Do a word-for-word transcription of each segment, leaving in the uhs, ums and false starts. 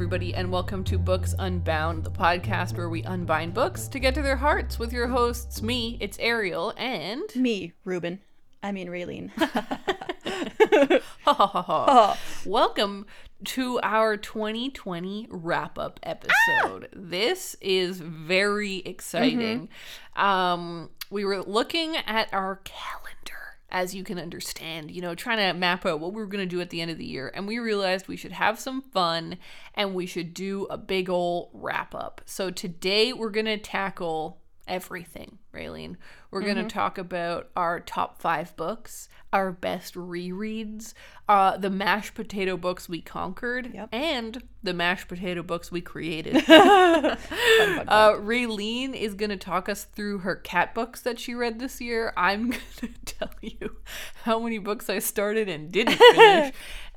everybody, and welcome to Books Unbound, the podcast where we unbind books to get to their hearts with your hosts, me, it's Ariel, and... Me, Ruben. I mean, Raylene. ha ha ha ha. Welcome to our twenty twenty wrap-up episode. Ah! This is very exciting. Mm-hmm. Um, we were looking at our calendar, as you can understand, you know, trying to map out what we were going to do at the end of the year. And we realized we should have some fun and we should do a big ol' wrap-up. So today we're going to tackle everything, Raylene. We're mm-hmm. going to talk about our top five books, our best rereads, uh, the mashed potato books we conquered, yep. and the mashed potato books we created. fun, fun, fun. Uh, Raylene is going to talk us through her cat books that she read this year. I'm going to tell you how many books I started and didn't finish.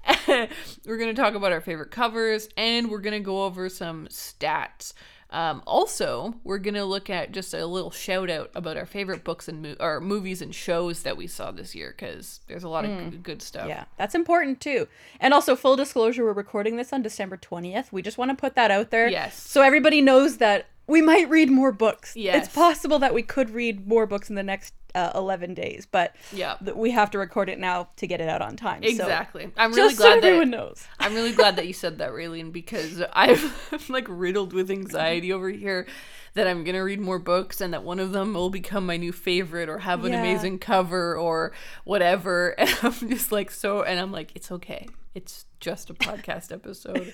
We're going to talk about our favorite covers, and we're going to go over some stats. Um, also, we're going to look at just a little shout out about our favorite books and mo- or movies and shows that we saw this year, because there's a lot of mm. g- good stuff. Yeah, that's important too. And also, full disclosure, we're recording this on December twentieth. We just want to put that out there. Yes. So everybody knows that we might read more books. Yes. It's possible that we could read more books in the next uh, eleven days, but yeah. th- we have to record it now to get it out on time. Exactly. So I'm really just glad so that everyone knows. I'm really glad that you said that, Raylene, because I'm like riddled with anxiety over here that I'm gonna read more books and that one of them will become my new favorite or have an yeah. amazing cover or whatever. And I'm just like so, and I'm like, it's okay. It's just a podcast episode.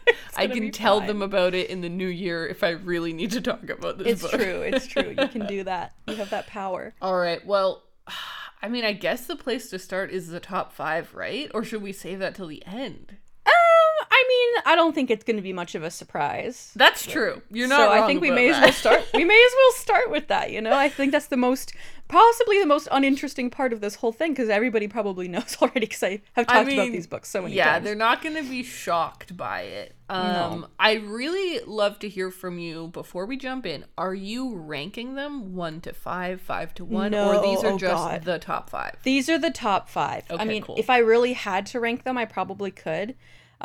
I can tell fine. them about it in the new year if I really need to talk about this it's book. It's true. It's true. You can do that. You have that power. All right. Well, I mean, I guess the place to start is the top five, right? Or should we save that till the end? Um, I mean, I don't think it's going to be much of a surprise. That's true. You're not so wrong I think we about may that. as well start. We may as well start with that. You know, I think that's the most, possibly the most uninteresting part of this whole thing, because everybody probably knows already. Because I have talked I mean, about these books so many yeah, times. Yeah, they're not going to be shocked by it. Um, no. I really love to hear from you before we jump in. Are you ranking them one to five, five to one, no, or these are oh just God. the top five? These are the top five. Okay, I mean, cool. if I really had to rank them, I probably could.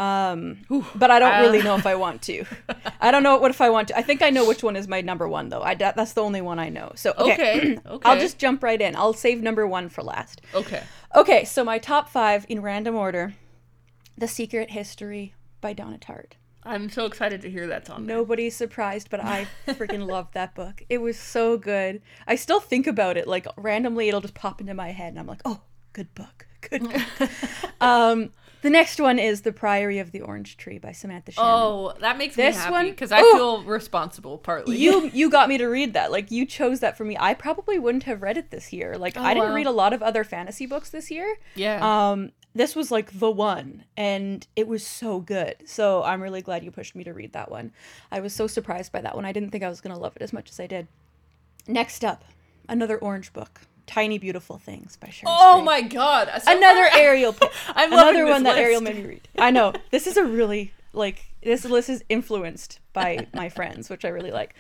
Um, but I don't uh, really know if I want to. I don't know what if I want to. I think I know which one is my number one, though. I that, that's the only one I know. So okay, okay. okay. I'll just jump right in. I'll save number one for last. Okay. Okay. So my top five in random order: The Secret History by Donna Tartt. I'm so excited to hear that's on there. Nobody's surprised, but I freaking loved that book. It was so good. I still think about it. Like randomly, it'll just pop into my head, and I'm like, oh, good book, good book. um. The next one is The Priory of the Orange Tree by Samantha Shannon. Oh, that makes this me happy one, because I oh, feel responsible partly. You you got me to read that. Like, you chose that for me. I probably wouldn't have read it this year. Like, oh, I didn't wow. read a lot of other fantasy books this year. Yeah. Um, this was like the one, and it was so good. So I'm really glad you pushed me to read that one. I was so surprised by that one. I didn't think I was going to love it as much as I did. Next up, another orange book. Tiny Beautiful Things by Sharon Oh Sprague. my god. So Another Ariel pick. I'm Another loving one this that list. Ariel made me read. I know. This is a really, like, this list is influenced by my friends, which I really like.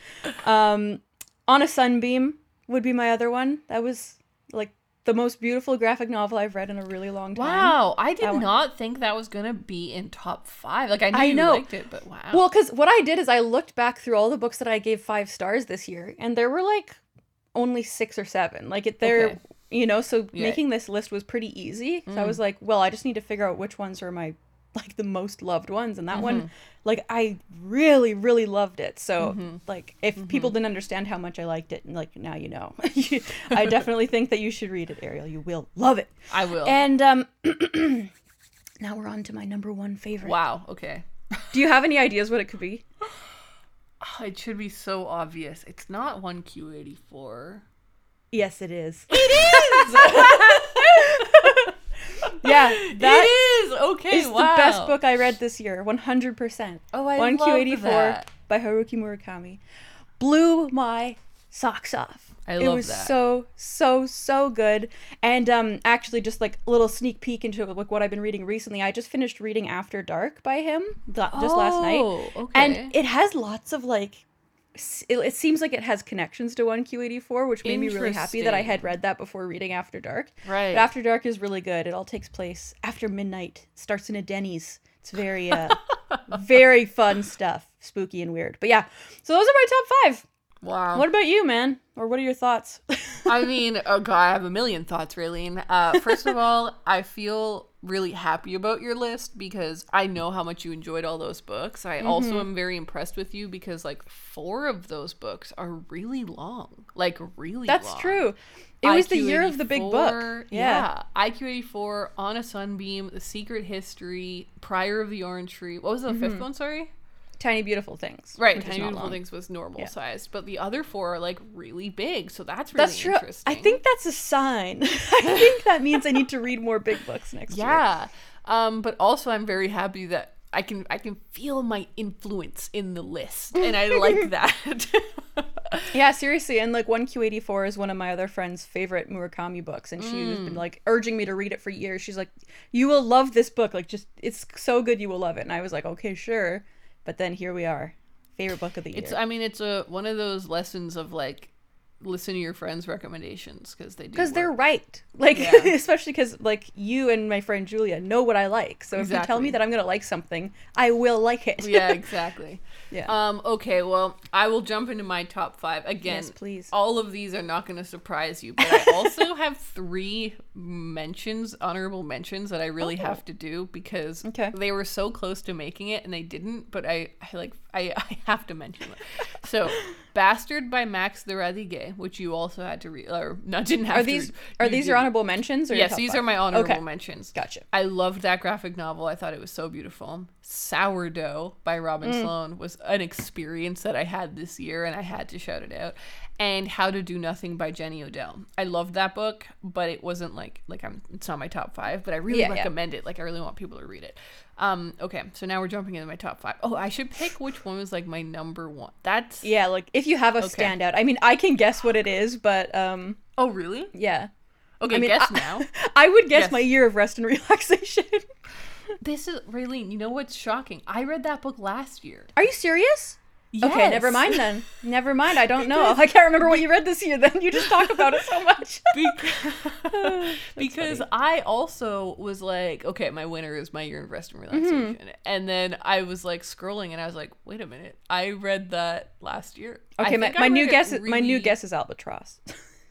Um, On a Sunbeam would be my other one. That was, like, the most beautiful graphic novel I've read in a really long time. Wow. I did That one. not think that was going to be in top five. Like, I knew I you know. liked it, but wow. Well, because what I did is I looked back through all the books that I gave five stars this year, and there were, like, only six or seven. Like, it, they're... Okay. You know, so Yeah. making this list was pretty easy. So Mm. I was like, well, I just need to figure out which ones are my, like, the most loved ones. And that Mm-hmm. one, like, I really, really loved it. So, Mm-hmm. like, if Mm-hmm. people didn't understand how much I liked it, like, now you know. I definitely think that you should read it, Ariel. You will love it. I will. And um, now we're on to my number one favorite. Wow. Okay. Do you have any ideas what it could be? Oh, it should be so obvious. It's not one Q eighty-four. Yes, it is. It is! Yeah, that it is! Okay, is wow. the best book I read this year, one hundred percent. Oh, I one love Q eighty-four that. by Haruki Murakami. Blew my socks off. I it love was that. so, so, so good. And um, actually, just like a little sneak peek into like what I've been reading recently, I just finished reading After Dark by him th- just last night. Oh, okay. And it has lots of like, s- it, it seems like it has connections to one Q eighty-four, which made me really happy that I had read that before reading After Dark. Right. But After Dark is really good. It all takes place after midnight. Starts in a Denny's. It's very, uh, Very fun stuff. Spooky and weird. But yeah, so those are my top five. Wow. What about you, man? Or what are your thoughts? I mean, oh god, I have a million thoughts, Raylene. Uh, first of all, I feel really happy about your list because I know how much you enjoyed all those books. I mm-hmm. also am very impressed with you because like four of those books are really long. Like really That's long. That's true. It was the year of the big book. Yeah. yeah. I Q eighty-four, On a Sunbeam, The Secret History, Prior of the Orange Tree. What was the mm-hmm. fifth one, sorry? Tiny Beautiful Things. Right, Tiny Beautiful long. Things was normal yeah. sized, but the other four are like really big, so that's really that's true. Interesting. I think that's a sign. I think that means I need to read more big books next yeah. year. Yeah, um, but also I'm very happy that I can I can feel my influence in the list, and I like that. Yeah, seriously, and like one Q eighty-four is one of my other friend's favorite Murakami books, and she's mm. been like urging me to read it for years. She's like, "You will love this book. Like, just it's so good, you will love it." And I was like, "Okay, sure." But then here we are. Favorite book of the year. It's I mean, it's a one of those lessons of like listen to your friends' recommendations because they do because they're right. Like yeah. especially because like you and my friend Julia know what I like. So exactly. if you tell me that I'm gonna like something, I will like it. Yeah, exactly. Yeah. Um. Okay. Well, I will jump into my top five again. Yes, please. All of these are not going to surprise you, but I also have three mentions, honorable mentions that I really oh. have to do because okay. they were so close to making it and they didn't. But I, I like, I, I have to mention them. So, Bastard by Max the Radiguet, which you also had to read, or not didn't have are to. These read. are You these did. your honorable mentions? Or yes, your top these five? are my honorable okay. mentions. Gotcha. I loved that graphic novel. I thought it was so beautiful. Sourdough by Robin mm. Sloan was an experience that I had this year, and I had to shout it out. And How to Do Nothing by Jenny Odell. I loved that book, but it wasn't like like I'm. It's not my top five, but I really yeah, recommend yeah. it. Like I really want people to read it. Um. Okay, so now we're jumping into my top five. Oh, I should pick which one was like my number one. That's yeah. Like if you have a okay. standout. I mean, I can guess what it is, but um. Oh really? Yeah. Okay, I mean, guess I, now. I would guess yes. my Year of Rest and Relaxation. This is Raylene. You know what's shocking? I read that book last year. Are you serious? Yes. Okay, never mind then. Never mind. I don't know. I can't remember what you read this year then. You just talk about it so much. because because I also was like, okay, my winner is My Year of Rest and Relaxation. Mm-hmm. And then I was like scrolling and I was like, wait a minute. I read that last year. Okay, my, my new guess is, really... my new guess is Albatross.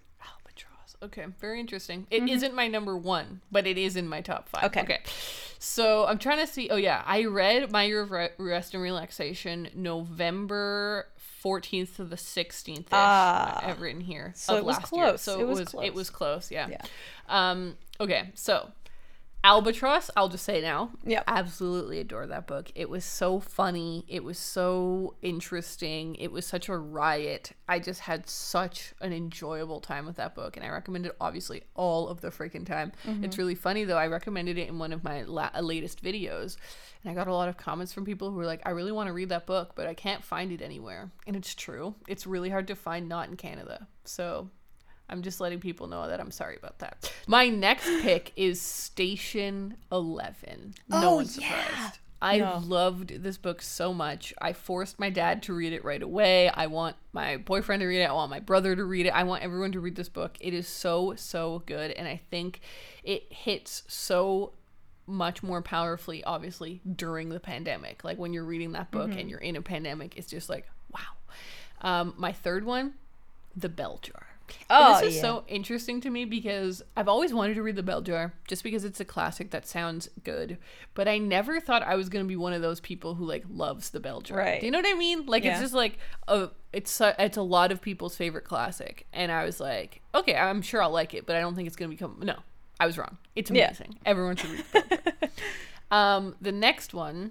Okay, very interesting. It mm-hmm. isn't my number one, but it is in my top five. Okay. Okay. So I'm trying to see. Oh, yeah. I read My Year of Re- Rest and Relaxation November fourteenth to the sixteenth. Ah. I've written here. So of it was last close. Year. So it, it was, was close. It was close, yeah. Yeah. Um. Okay, so Albatross, I'll just say now. Yeah. Absolutely adore that book. It was so funny. It was so interesting. It was such a riot. I just had such an enjoyable time with that book, and I recommend it obviously all of the freaking time. Mm-hmm. It's really funny though. I recommended it in one of my la- latest videos, and I got a lot of comments from people who were like, I really want to read that book, but I can't find it anywhere. And it's true. It's really hard to find, not in Canada. So I'm just letting people know that I'm sorry about that. My next pick is Station Eleven. No oh, one's surprised. Yeah. I no. loved this book so much. I forced my dad to read it right away. I want my boyfriend to read it. I want my brother to read it. I want everyone to read this book. It is so, so good. And I think it hits so much more powerfully, obviously, during the pandemic. Like when you're reading that book mm-hmm. and you're in a pandemic, it's just like, wow. Um, my third one, The Bell Jar. Oh, and this is yeah. so interesting to me because I've always wanted to read The Bell Jar just because it's a classic that sounds good, but I never thought I was going to be one of those people who like loves The Bell Jar. Right. Do you know what I mean? Like yeah. it's just like a it's a, it's a lot of people's favorite classic, and I was like, okay, I'm sure I'll like it, but I don't think it's going to become no. I was wrong. It's amazing. Yeah. Everyone should read The Bell Jar. um, the next one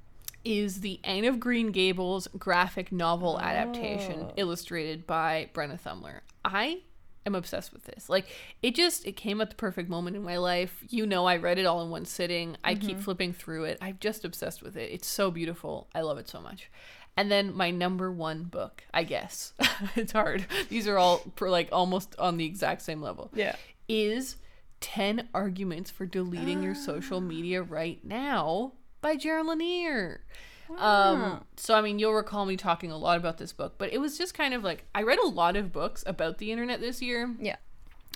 is the Anne of Green Gables graphic novel adaptation oh. illustrated by Brenna Thumler. I am obsessed with this. Like, it just, it came at the perfect moment in my life. You know, I read it all in one sitting. I mm-hmm. keep flipping through it. I'm just obsessed with it. It's so beautiful. I love it so much. And then my number one book, I guess. It's hard. These are all for like almost on the exact same level. Yeah. Is ten Arguments for Deleting Your Social Media Right Now by Jaron Lanier. Wow. Um, so, I mean, you'll recall me talking a lot about this book, but it was just kind of like, I read a lot of books about the internet this year. Yeah.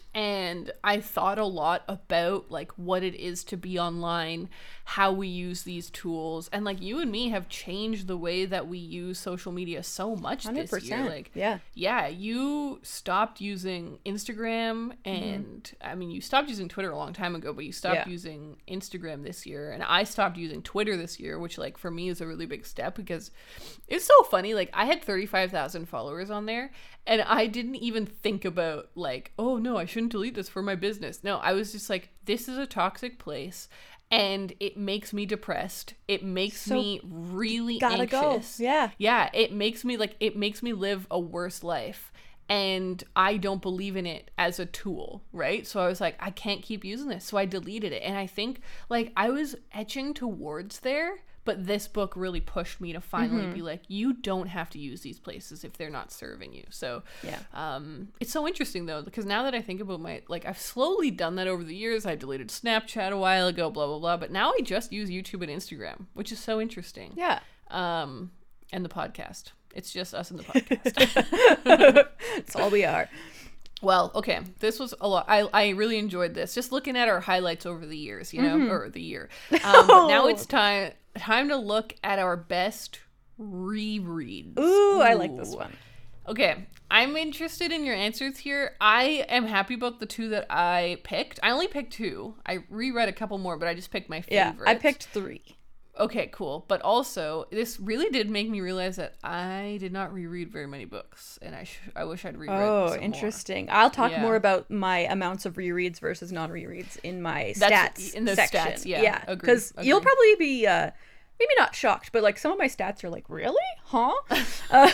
And I thought a lot about like what it is to be online, how we use these tools, and like you and me have changed the way that we use social media so much one hundred this year. percent. Like, Yeah. yeah, you stopped using Instagram, and mm-hmm. I mean, you stopped using Twitter a long time ago, but you stopped Yeah. using Instagram this year, and I stopped using Twitter this year, which like for me is a really big step because it's so funny. Like I had thirty-five thousand followers on there, and I didn't even think about like, oh no, I shouldn't delete this for my business. No, I was just like, this is a toxic place. And it makes me depressed. It makes So, me really gotta anxious. go. Yeah. Yeah, it makes me like it makes me live a worse life. And I don't believe in it as a tool, right? So I was like, I can't keep using this. So I deleted it. And I think like I was etching towards there, but this book really pushed me to finally Mm-hmm. be like, you don't have to use these places if they're not serving you. So Yeah. um, it's so interesting though, because now that I think about my, like I've slowly done that over the years. I deleted Snapchat a while ago, blah, blah, blah. But now I just use YouTube and Instagram, which is so interesting. Yeah. Um, and the podcast. It's just us and the podcast. That's all we are. Well, okay, this was a lot. I, I really enjoyed this. Just looking at our highlights over the years, you know, Mm-hmm. or the year. Um, but now it's time time to look at our best rereads. Ooh, I like this Ooh. one. Okay, I'm interested in your answers here. I am happy about the two that I picked. I only picked two. I reread a couple more, but I just picked my Yeah, favorites. I picked three. Okay, cool. But also, this really did make me realize that I did not reread very many books, and I sh- I wish I'd reread. Oh, some more. interesting. I'll talk Yeah. more about my amounts of rereads versus non-rereads in my That's- stats in those section. stats, yeah, yeah, agree, because you'll agree. probably be uh, maybe not shocked, but like some of my stats are like, really, huh? uh,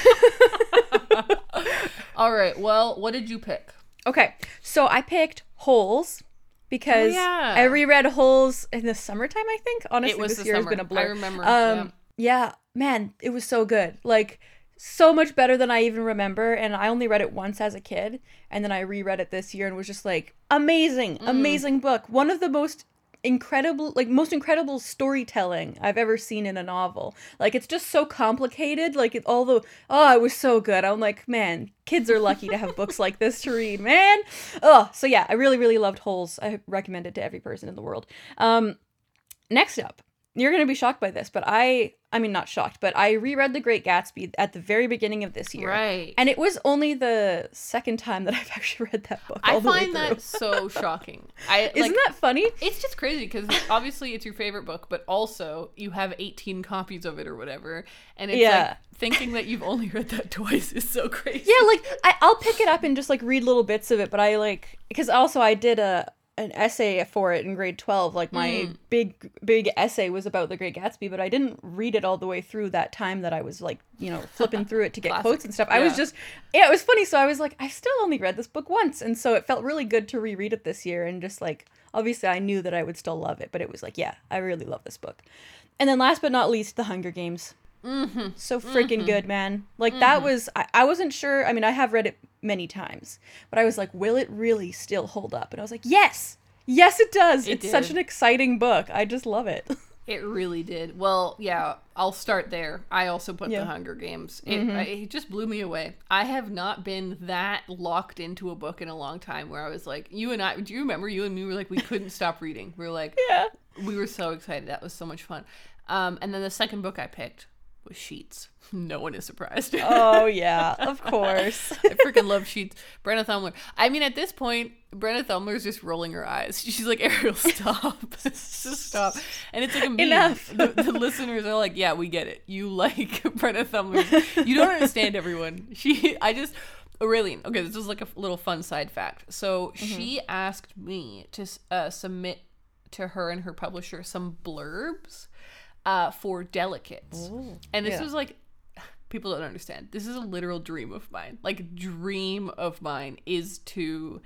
All right. Well, what did you pick? okay, so I picked Holes. Because Oh, yeah. I reread Holes in the summertime, I think. Honestly, It was this the year has summer. been a blur. I remember, Um, yeah, man, it was so good. Like, so much better than I even remember. And I only read it once as a kid. And then I reread it this year and was just like, amazing, Mm. amazing book. One of the most incredible, like, most incredible storytelling I've ever seen in a novel. Like, it's just so complicated. Like, it, all the, oh, it was so good. I'm like, man, kids are lucky to have books like this to read, man. Oh, so yeah, I really, really loved Holes. I recommend it to every person in the world. Um, next up, you're going to be shocked by this, but I, I mean, not shocked, but I reread The Great Gatsby at the very beginning of this year. Right. And it was only the second time that I've actually read that book. All I the way find through. that so shocking. I Isn't like, that funny? It's just crazy because obviously it's your favorite book, but also you have eighteen copies of it or whatever, and it's Yeah. like thinking that you've only read that twice is so crazy. Yeah, like I, I'll pick it up and just like read little bits of it, but I like because also I did a an essay for it in grade twelve. Like my Mm. big big essay was about The Great Gatsby, but I didn't read it all the way through that time that I was like you know flipping through it to get Classic. quotes and stuff. I was Yeah. just yeah, it was funny. So I was like, I still only read this book once, and so it felt really good to reread it this year and just like obviously I knew that I would still love it, but it was like yeah, I really love this book. And then last but not least, The Hunger Games. Mm-hmm. So freaking good, man. Like that was I, I wasn't sure. I mean, I have read it many times, but I was like, will it really still hold up? And I was like, yes. Yes, it does. It it's such did. an exciting book. I just love it. It really did. Well, yeah, I'll start there. I also put Yeah. The Hunger Games. It, I, it just blew me away. I have not been that locked into a book in a long time where I was like, you and I, do you remember you and me were like, we couldn't stop reading. We were like, Yeah. we were so excited. That was so much fun. Um, and then the second book I picked was Sheets. No one is surprised. Oh yeah, of course. I freaking love Sheets. Brenna Thumler. I mean, at this point, Brenna Thumler's just rolling her eyes. She's like, Ariel, stop. Just stop. And it's like a meme. Enough. The, the listeners are like, yeah, we get it. You like Brenna Thumler. You don't understand, everyone. She, I just, Aurelian. Okay, this is like a little fun side fact. So she asked me to uh, submit to her and her publisher some blurbs uh, for Delicates. Ooh, and this yeah. was like, people don't understand. This is a literal dream of mine. Like, dream of mine is to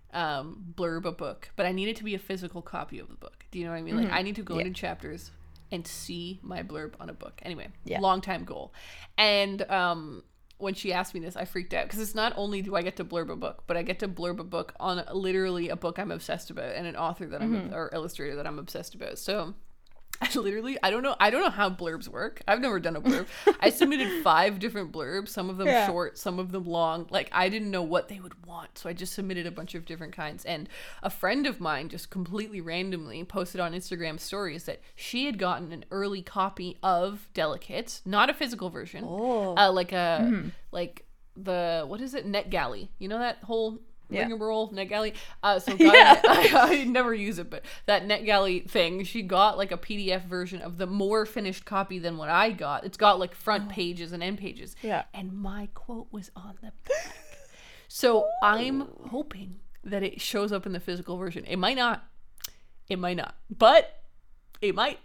um, blurb a book, but I need it to be a physical copy of the book. Do you know what I mean? Like, I need to go Yeah. into chapters and see my blurb on a book. Anyway, Yeah. long time goal. And um, when she asked me this, I freaked out because it's not only do I get to blurb a book, but I get to blurb a book on literally a book I'm obsessed about and an author that I'm or illustrator that I'm obsessed about. So I literally, I don't know, I don't know how blurbs work. I've never done a blurb. I submitted five different blurbs, some of them Yeah. short, some of them long. Like, I didn't know what they would want, so I just submitted a bunch of different kinds. And a friend of mine just completely randomly posted on Instagram stories that she had gotten an early copy of Delicates, not a physical version, Oh. uh, like a like the what is it, NetGalley? You know that whole Yeah. rigmarole, NetGalley. Uh, so got Yeah. it. I, I never use it, but that NetGalley thing, she got like a P D F version of the more finished copy than what I got. It's got like front pages and end pages. Yeah. And my quote was on the back. So I'm hoping that it shows up in the physical version. It might not. It might not. But it might.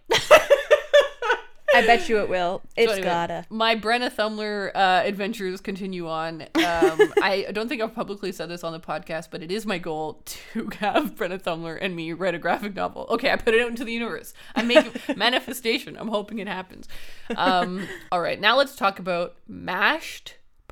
I bet you it will. It's So anyway, gotta. My Brenna Thumler uh, adventures continue on. Um, I don't think I've publicly said this on the podcast, but it is my goal to have Brenna Thumler and me write a graphic novel. Okay, I put it out into the universe. I'm making manifestation. I'm hoping it happens. Um, all right, now let's talk about mashed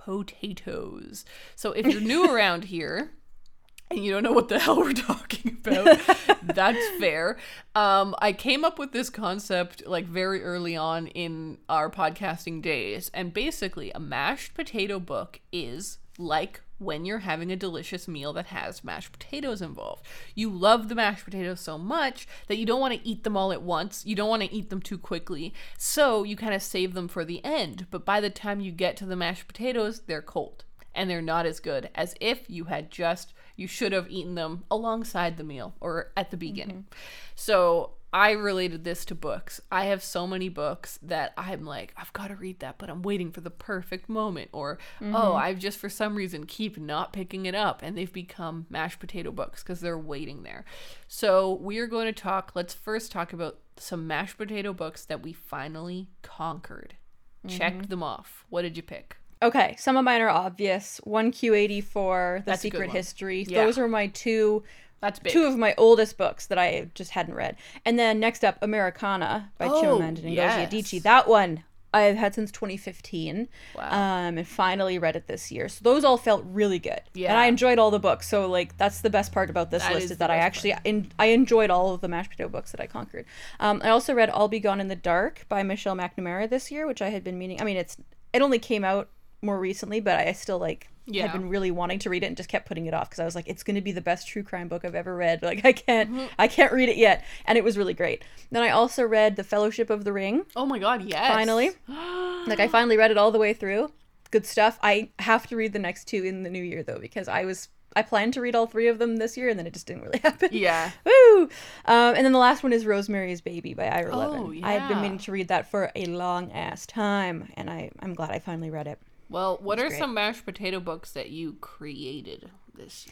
potatoes. So if you're new around here, and you don't know what the hell we're talking about, that's fair. Um, I came up with this concept like very early on in our podcasting days. And basically, a mashed potato book is like when you're having a delicious meal that has mashed potatoes involved. You love the mashed potatoes so much that you don't want to eat them all at once. You don't want to eat them too quickly. So you kind of save them for the end. But by the time you get to the mashed potatoes, they're cold. And they're not as good as if you had just, you should have eaten them alongside the meal or at the beginning. Mm-hmm. So I related this to books. I have so many books that I'm like, I've got to read that, but I'm waiting for the perfect moment. Or, mm-hmm. oh, I've just for some reason keep not picking it up. And they've become mashed potato books because they're waiting there. So we are going to talk, let's first talk about some mashed potato books that we finally conquered. Mm-hmm. Checked them off. What did you pick? Okay, some of mine are obvious. one Q eighty-four, The That's a good Secret one. History. Yeah. Those are my two That's big. two of my oldest books that I just hadn't read. And then next up, Americana by Oh, Chimamanda Ngozi yes. Adichie. That one I've had since twenty fifteen. Wow. Um, and finally read it this year. So those all felt really good. Yeah. And I enjoyed all the books. So like that's the best part about this That list is is the that I best actually in, I enjoyed all of the mashed potato books that I conquered. Um, I also read I'll Be Gone in the Dark by Michelle McNamara this year, which I had been meaning. I mean, it's it only came out more recently, but I still like Yeah. had been really wanting to read it and just kept putting it off because I was like, it's going to be the best true crime book I've ever read. Like I can't, Mm-hmm. I can't read it yet, and it was really great. Then I also read The Fellowship of the Ring. Oh my god, yes. Finally, like I finally read it all the way through. Good stuff. I have to read the next two in the new year though because I was I planned to read all three of them this year and then it just didn't really happen. Yeah. Woo! Um, and then the last one is Rosemary's Baby by Ira Oh, Levin. I had been yeah. meaning to read that for a long ass time, and I I'm glad I finally read it. Well, what That's are great. some mashed potato books that you created this year?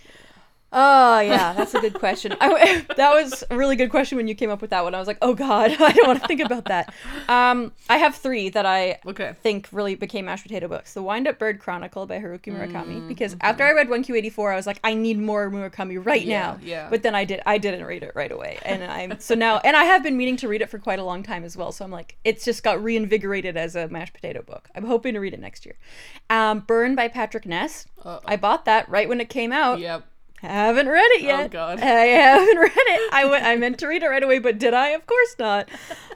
Oh, yeah, that's a good question. I, that was a really good question when you came up with that one. I was like, oh, God, I don't want to think about that. Um, I have three that I Okay. think really became mashed potato books. The Wind-Up Bird Chronicle by Haruki Murakami. Mm, Because okay. after I read one Q eighty-four, I was like, I need more Murakami right Yeah, now. yeah. But then I did. I didn't read it right away. And I'm so now, and I have been meaning to read it for quite a long time as well. So I'm like, it's just got reinvigorated as a mashed potato book. I'm hoping to read it next year. Um, Burn by Patrick Ness. Uh-oh. I bought that right when it came out. Yep. Haven't read it yet. Oh, God. I haven't read it. I went. I meant to read it right away, but did I? Of course not.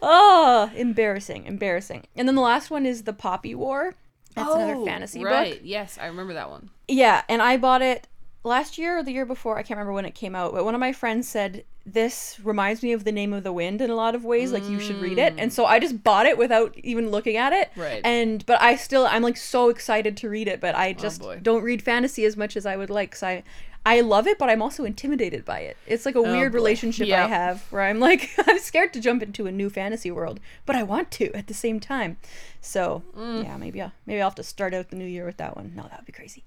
Oh, embarrassing, embarrassing. And then the last one is The Poppy War. That's another Oh, fantasy right. book. Yes, I remember that one. Yeah, and I bought it last year or the year before. I can't remember when it came out, but one of my friends said this reminds me of The Name of the Wind in a lot of ways. Like you should read it, and so I just bought it without even looking at it. Right. And but I still I'm like so excited to read it, but I just boy. don't read fantasy as much as I would like. So I. I love it, but I'm also intimidated by it. It's like a weird boy. relationship Yeah. I have where I'm like, I'm scared to jump into a new fantasy world, but I want to at the same time. So yeah, maybe I'll, maybe I'll have to start out the new year with that one. No, that would be crazy.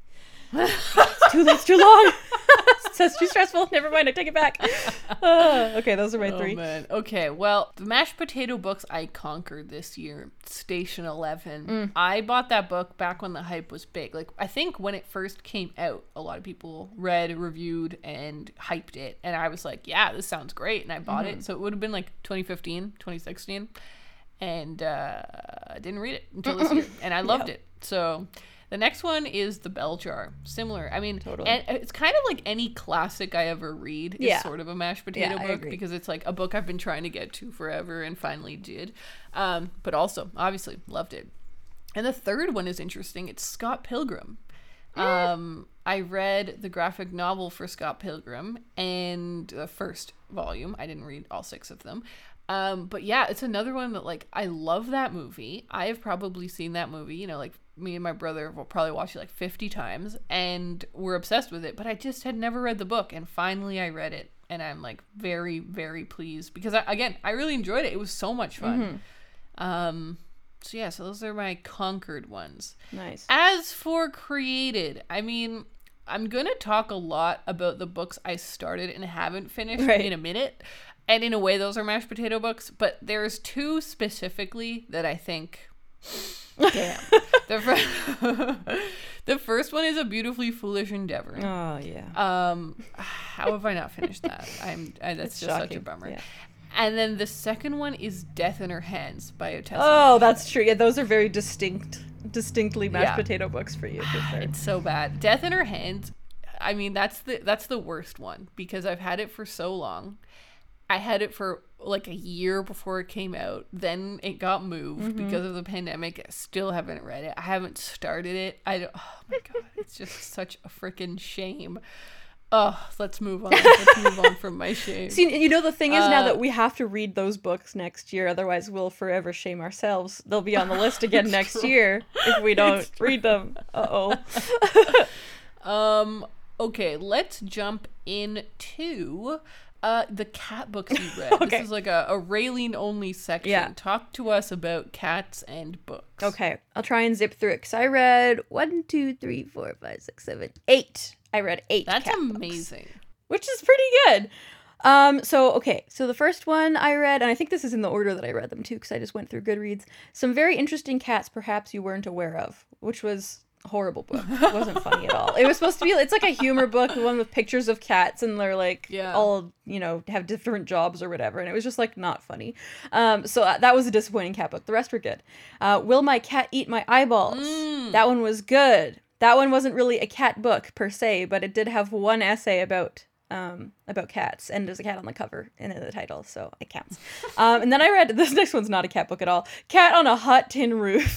It's too, it's too long. That's too stressful. Never mind, I take it back. Uh, okay, those are my Oh, three. man. Okay, well, the mashed potato books I conquered this year, Station eleven. Mm. I bought that book back when the hype was big. Like, I think when it first came out, a lot of people read, reviewed, and hyped it. And I was like, yeah, this sounds great. And I bought Mm-hmm. it. So it would have been like twenty fifteen, twenty sixteen. And uh, I didn't read it until this year. And I loved Yeah. it. So The next one is The Bell Jar. Similar. I mean, Totally. and it's kind of like any classic I ever read is Yeah. sort of a mashed potato Yeah, I book agree. because it's like a book I've been trying to get to forever and finally did. Um, but also, obviously, loved it. And the third one is interesting. It's Scott Pilgrim. Um, I read the graphic novel for Scott Pilgrim and the first volume. I didn't read all six of them. Um, but yeah, it's another one that like, I love that movie. I have probably seen that movie, you know, like me and my brother will probably watch it like fifty times and we're obsessed with it, but I just had never read the book. And finally I read it and I'm like very, very pleased because I, again, I really enjoyed it. It was so much fun. Mm-hmm. Um, so yeah, so those are my conquered ones. Nice. As for created, I mean, I'm going to talk a lot about the books I started and haven't finished Right. in a minute. And in a way, those are mashed potato books. But there's two specifically that I think, damn. the, fir- the first one is A Beautifully Foolish Endeavor. Oh, yeah. Um, how have I not finished that? I'm. I, that's It's just such a shocking. bummer. Yeah. And then the second one is Death in Her Hands by Otessa. Oh, that's true. Yeah, those are very distinct, distinctly mashed Yeah. potato books for you, for sure. It's so bad. Death in Her Hands. I mean, that's the that's the worst one because I've had it for so long. I had it for like a year before it came out. Then it got moved Mm-hmm. because of the pandemic. I still haven't read it. I haven't started it. I don't, oh my god, it's just such a freaking shame. Oh, let's move on. Let's move on from my shame. See, you know, the thing is now Uh, that we have to read those books next year, otherwise we'll forever shame ourselves. They'll be on the list again next true. year if we don't read them. Uh-oh. Um. Okay, let's jump into uh the cat books you read. Okay. This is like a, a Raylene only section. Yeah. Talk to us about cats and books. Okay, I'll try and zip through it because I read one, two, three, four, five, six, seven, eight. I read eight. That's cat books, amazing. which is pretty good. Um, so okay, so the first one I read, and I think this is in the order that I read them too, because I just went through Goodreads. Some Very Interesting Cats Perhaps You Weren't Aware Of, which was a horrible book. It wasn't funny at all. It was supposed to be, it's like a humor book, one with pictures of cats, and they're like Yeah. all, you know, have different jobs or whatever, and it was just like not funny. Um, so uh, that was a disappointing cat book. The rest were good. Uh, Will My Cat Eat My Eyeballs? Mm. That one was good. That one wasn't really a cat book per se, but it did have one essay about um about cats, and there's a cat on the cover and in the title, so it counts. Um, and then I read, this next one's not a cat book at all. Cat on a Hot Tin Roof,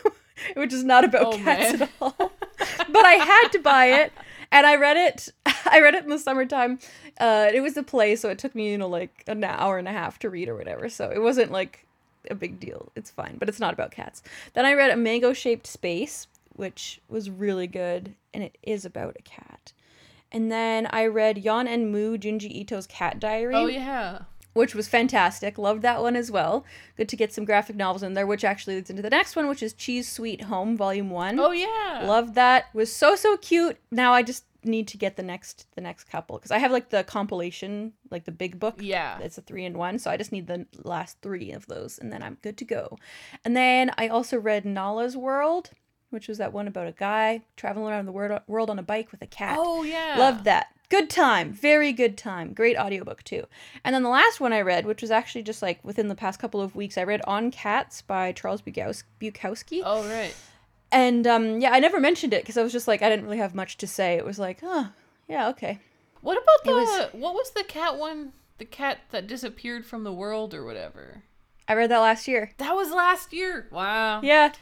which is not about Oh, cats man. at all. But I had to buy it, and I read it. I read it in the summertime. Uh, it was a play, so it took me, you know, like an hour and a half to read or whatever. So it wasn't like a big deal. It's fine, but it's not about cats. Then I read A Mango-Shaped Space, which was really good, and it is about a cat. And then I read Yon and Mu Junji Ito's Cat Diary, Oh yeah. which was fantastic. Loved that one as well. Good to get some graphic novels in there, which actually leads into the next one, which is Cheese Sweet Home Volume one. Oh yeah. Loved that. Was so, so cute. Now I just need to get the next the next couple, because I have like the compilation, like the big book. Yeah. It's a three in one, so I just need the last three of those, and then I'm good to go. And then I also read Nala's World, which was that one about a guy traveling around the world, world on a bike with a cat. Oh yeah. Loved that. Good time. Very good time. Great audiobook too. And then the last one I read, which was actually just like within the past couple of weeks, I read On Cats by Charles Bukowski. Bukowski. Oh right. And um, yeah, I never mentioned it because I was just like, I didn't really have much to say. It was like, oh, yeah, okay. What about the It was- what was the cat one? The cat that disappeared from the world or whatever. I read that last year. That was last year. Wow. Yeah.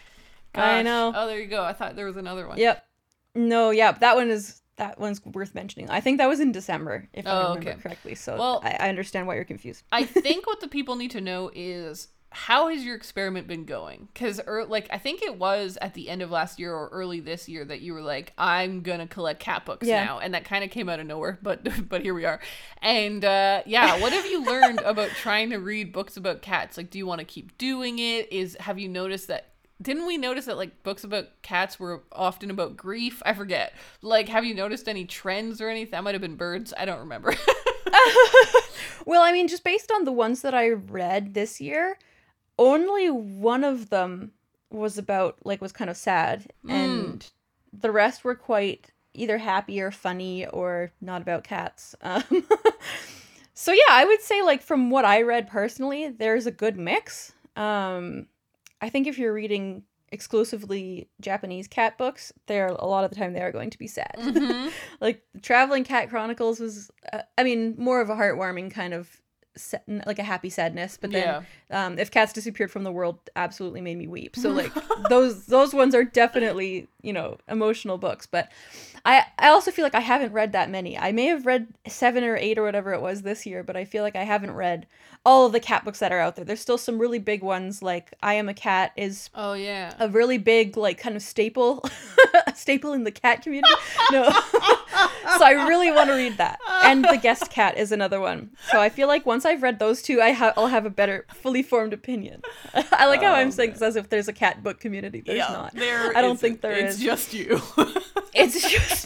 I Gosh. know. Oh, there you go. I thought there was another one. Yep. No, yeah, that one is that one's worth mentioning. I think that was in December, if I Oh, remember okay. correctly. So Well- I, I understand why you're confused. I think what the people need to know is how has your experiment been going? Because, like, I think it was at the end of last year or early this year that you were like, I'm going to collect cat books Yeah. now. And that kind of came out of nowhere, but but here we are. And, uh, yeah, what have you learned about trying to read books about cats? Like, do you want to keep doing it? Is Have you noticed that? Didn't we notice that, like, books about cats were often about grief? I forget. Like, have you noticed any trends or anything? That might have been birds. I don't remember. Well, I mean, just based on the ones that I read this year, only one of them was about, like, was kind of sad. Mm. And the rest were quite either happy or funny or not about cats. Um, so, yeah, I would say, like, from what I read personally, there's a good mix. Um, I think if you're reading exclusively Japanese cat books, they're a lot of the time they are going to be sad. Mm-hmm. Like the Traveling Cat Chronicles was, uh, I mean, more of a heartwarming kind of, sa- like a happy sadness. But then, Yeah. um, If Cats Disappeared from the World absolutely made me weep. So like those those ones are definitely, you know, emotional books. But I I also feel like I haven't read that many. I may have read seven or eight or whatever it was this year, but I feel like I haven't read all of the cat books that are out there. There's still some really big ones, like I Am a Cat is Oh yeah. a really big, like, kind of staple, a staple in the cat community. No, so I really want to read that. And The Guest Cat is another one. So I feel like once I've read those two, I ha- I'll have a better, fully formed opinion. I like how Oh, I'm saying man. this as if there's a cat book community. There's yeah, not. There I don't isn't. think there it's is. just you. It's just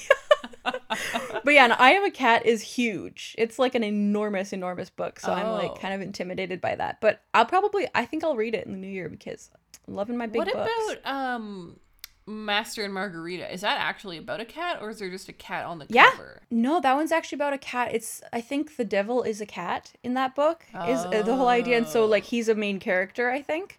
me. But yeah, and I Am a Cat is huge. It's like an enormous, enormous book. So I'm Oh. like kind of intimidated by that. But I'll probably, I think I'll read it in the new year because I'm loving my big What books. about um Master and Margarita? Is that actually about a cat, or is there just a cat on the Yeah. cover? No, that one's actually about a cat. It's I think the devil is a cat in that book. Is uh, the whole idea, and so like he's a main character, I think.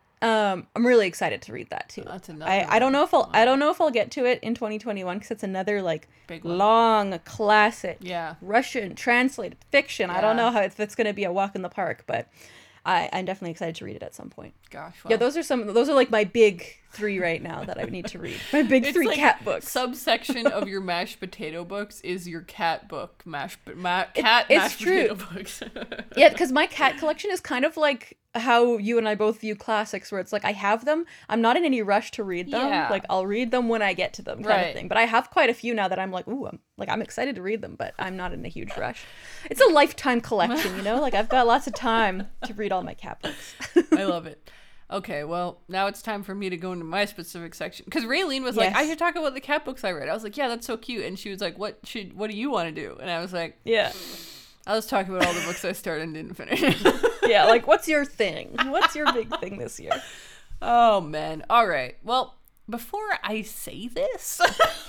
Um, I'm really excited to read that too. That's another I, I don't one. know if I'll I don't know if I'll get to it in twenty twenty-one because it's another like Big one. long classic Yeah. Russian translated fiction. I don't Yeah. know how if it's going to be a walk in the park, but I, I'm definitely excited to read it at some point. Gosh. Yeah, well. those are some. Those are like my big three right now that I need to read. My big It's three like cat books. Subsection of your mashed potato books is your cat book. Mash, ma- cat it's mashed true. potato books. Yeah, because my cat collection is kind of like how you and I both view classics, where it's like I have them. I'm not in any rush to read them. Yeah. Like I'll read them when I get to them, kind Right. of thing. But I have quite a few now that I'm like, ooh, I'm like I'm excited to read them, but I'm not in a huge rush. It's a lifetime collection, you know. Like I've got lots of time to read all my cat books. I love it. Okay, well, now it's time for me to go into my specific section. Because Raylene was like, Yes. I should talk about the cat books I read. I was like, yeah, that's so cute. And she was like, what should, what do you want to do? And I was like, Yeah, I'll just talk about all the books I started and didn't finish. yeah. Like, what's your thing? What's your big thing this year? Oh, man. All right. Well, before I say this,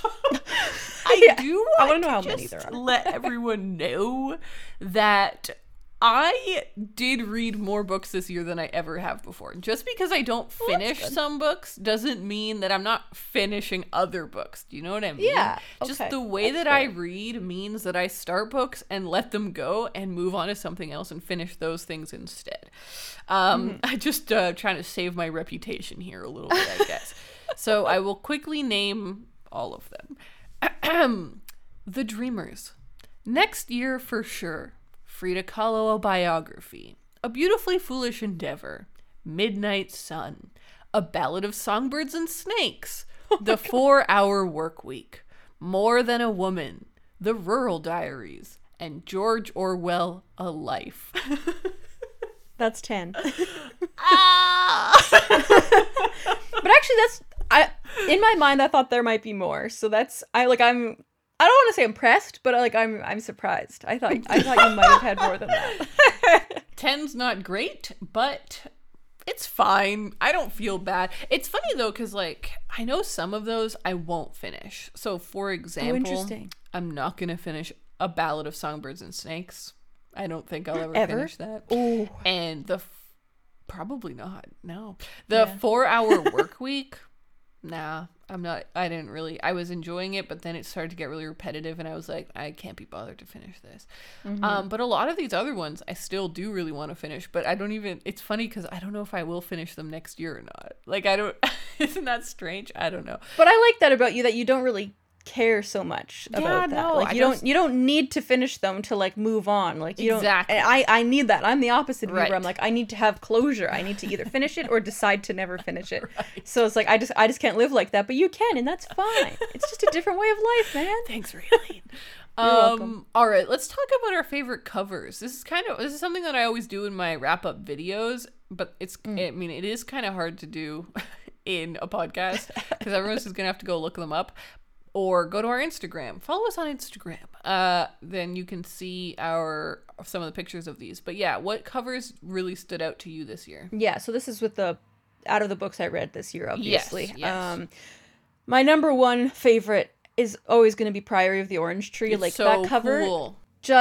I Yeah, do I want wanna know how to many just there are. let everyone know that I did read more books this year than I ever have before. Just because I don't Well, that's finish good. some books doesn't mean that I'm not finishing other books. Do you know what I mean? Yeah, Just okay, the way that's that I fair. read means that I start books and let them go and move on to something else and finish those things instead. Um, Mm-hmm. I just uh, trying to save my reputation here a little bit, I guess. So I will quickly name all of them. The Dreamers. Next year for sure. Frida Kahlo, a biography. A Beautifully Foolish Endeavor. Midnight Sun. A Ballad of Songbirds and Snakes. The Four-Hour Work Week. More Than a Woman. The Rural Diaries. And George Orwell, A Life. That's ten. Ah! But actually, that's I. In my mind, I thought there might be more. So that's I like I'm. I don't want to say impressed, but like I'm. I'm surprised. I thought I thought you might have had more than that. Ten's not great, but it's fine. I don't feel bad. It's funny though, because like I know some of those I won't finish. So for example, interesting. I'm not gonna finish A Ballad of Songbirds and Snakes. I don't think I'll ever, Ever? finish that. Oh, And the f- probably not. No, the Yeah. four-hour work week. Nah, I'm not. I didn't really. I was enjoying it, but then it started to get really repetitive, and I was like, I can't be bothered to finish this. Mm-hmm. Um, but a lot of these other ones, I still do really want to finish, but I don't even. It's funny because I don't know if I will finish them next year or not. Like I don't. Isn't that strange? I don't know. but I like that about you that you don't really care so much about Yeah, that. no, like I you just- don't you don't need to finish them to like move on. Like you Exactly. don't. I I need that. I'm the opposite of you, Right. where I'm like I need to have closure. I need to either finish it or decide to never finish it. So it's like I just I just can't live like that. But you can, and that's fine. It's just a different way of life, man. Thanks, Raylene. You're um, welcome. All right, let's talk about our favorite covers. This is kind of this is something that I always do in my wrap up videos, but it's Mm. I mean it is kind of hard to do in a podcast because everyone's just gonna have to go look them up or go to our Instagram. Follow us on Instagram. Uh, then you can see our some of the pictures of these. But yeah, what covers really stood out to you this year? Yeah, so this is with the out of the books I read this year, obviously. Yes, yes. Um my number one favorite is always going to be Priory of the Orange Tree. It's like so that cover cool. just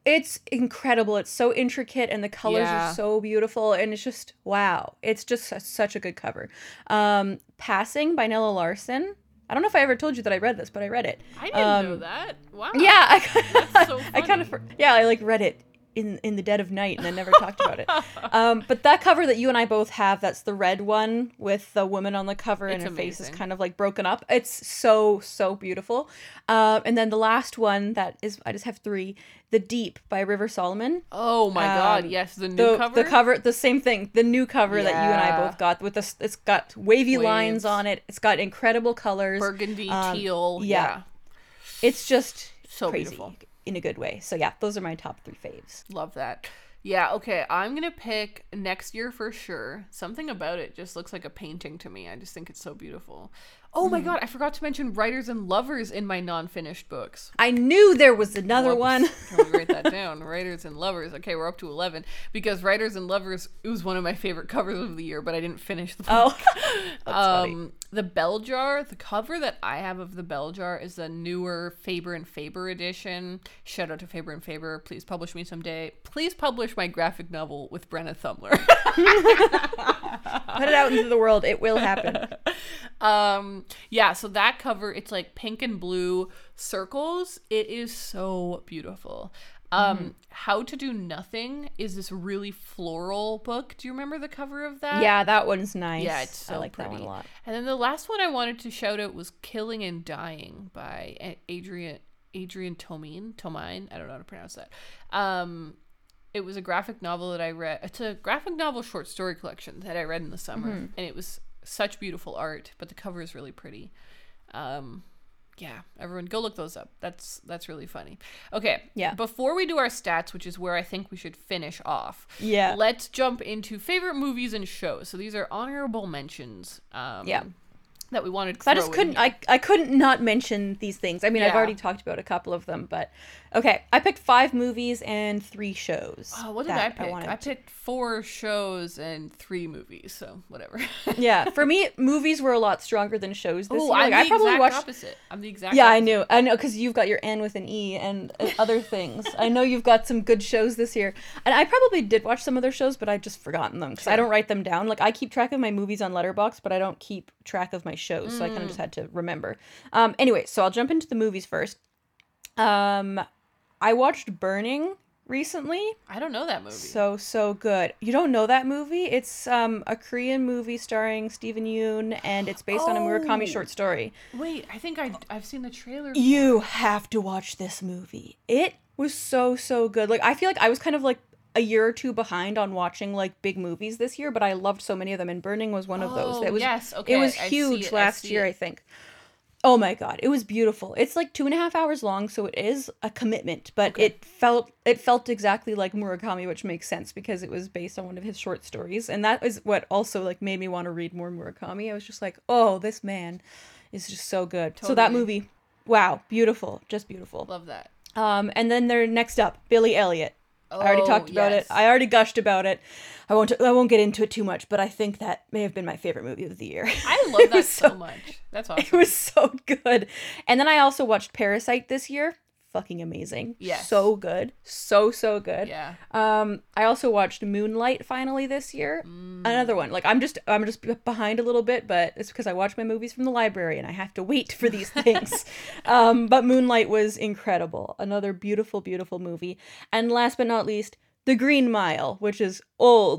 it's incredible. It's so intricate and the colors Yeah. are so beautiful and it's just wow. It's just su- such a good cover. Um, Passing by Nella Larson. I don't know if I ever told you that I read this, but I read it. I didn't Um, know that. Wow. Yeah, I kind That's so of, I kind of, funny. yeah, I like read it in in the dead of night and then never talked about it. Um, but that cover that you and I both have, that's the red one with the woman on the cover and It's her face is amazing. kind of like broken up. It's so so beautiful. Um, and then the last one that is, I just have three, The Deep by River Solomon. Oh my god, Um, yes, the new The cover. the cover, the same thing, the new cover that you and I Yeah. both got with this. It's got wavy lines Waves. on it. It's got incredible colors. Burgundy, Um, teal. yeah. Yeah. It's just So crazy beautiful. in a good way. So yeah, those are my top three faves. Love that. Yeah, okay. I'm going to pick Next Year for sure. Something about it just looks like a painting to me. I just think it's so beautiful. Oh Mm. my god, I forgot to mention Writers and Lovers in my non-finished books. I knew there was another Whoops. one. Can we write that down? Writers and Lovers. Okay, we're up to eleven. Because Writers and Lovers, it was one of my favorite covers of the year, but I didn't finish the book. Oh, that's funny. um, the Bell Jar, the cover that I have of the Bell Jar is the newer Faber and Faber edition. Shout out to Faber and Faber. Please publish me someday. Please publish my graphic novel with Brenna Thumler. Put it out into the world. It will happen. um, yeah, so that cover, it's like pink and blue circles. It is so beautiful. Um, Mm-hmm. How to Do Nothing is this really floral book. Do you remember the cover of that? Yeah, that one's nice. Yeah, it's so I like pretty. that one a lot. And then the last one I wanted to shout out was Killing and Dying by A- Adrian Adrian Tomine. Tomine, I don't know how to pronounce that. Um, it was a graphic novel that I read. It's a graphic novel short story collection that I read in the summer, Mm-hmm. and it was such beautiful art, but the cover is really pretty. Um, yeah, everyone go look those up. That's that's really funny. Okay, Yeah. Before we do our stats, which is where I think we should finish off. Yeah. Let's jump into favorite movies and shows. So these are honorable mentions. Um, Yeah. That we wanted to So I throw just in couldn't. here. I I couldn't not mention these things. I mean, I've Yeah. already talked about a couple of them, but okay. I picked five movies and three shows. Oh, what did I that pick? I, wanted to- picked four shows and three movies, so whatever. Yeah, for me, movies were a lot stronger than shows this Oh, year. I'm Like, the I probably exact watched. opposite. I'm the exact Yeah, I opposite. knew. I know because you've got your N with an E and uh, other things. I know you've got some good shows this year, and I probably did watch some other shows, but I've just forgotten them because I Sure. don't write them down. Like I keep track of my movies on Letterboxd, but I don't keep track of my shows, so I kind Mm. of just had to remember. Um, anyway, so I'll jump into the movies first. Um, I watched Burning recently. I don't know that movie. So so good. You don't know that movie? It's um a Korean movie starring Stephen Yoon, and it's based on a Murakami Oh. short story. Wait, I think I I've seen the trailer. You have to watch this movie. It was so so good. Like I feel like I was kind of like a year or two behind on watching like big movies this year, but I loved so many of them, and Burning was one of those. Oh, It was yes, okay, it was I see huge it, I last see year, it. I think. Oh my god, it was beautiful. It's like two and a half hours long, so it is a commitment, but Okay. it felt it felt exactly like Murakami, which makes sense because it was based on one of his short stories, and that is what also like made me want to read more Murakami. I was just like, oh, this man is just so good. So that Totally. movie, wow, beautiful, just beautiful. Love that. Um, and then they're next up, Billy Elliot. I already Oh, talked about yes. it. I already gushed about it. I won't. I won't get into it too much, but I think that may have been my favorite movie of the year. I love It that was so much. That's awesome. It was so good. And then I also watched Parasite this year. Fucking amazing. Yes. So good. So so good. Yeah. Um, I also watched Moonlight finally this year. Another one. Like I'm just I'm just behind a little bit, but it's because I watch my movies from the library and I have to wait for these things. um, but Moonlight was incredible. Another beautiful, beautiful movie. And last but not least, The Green Mile, which is old.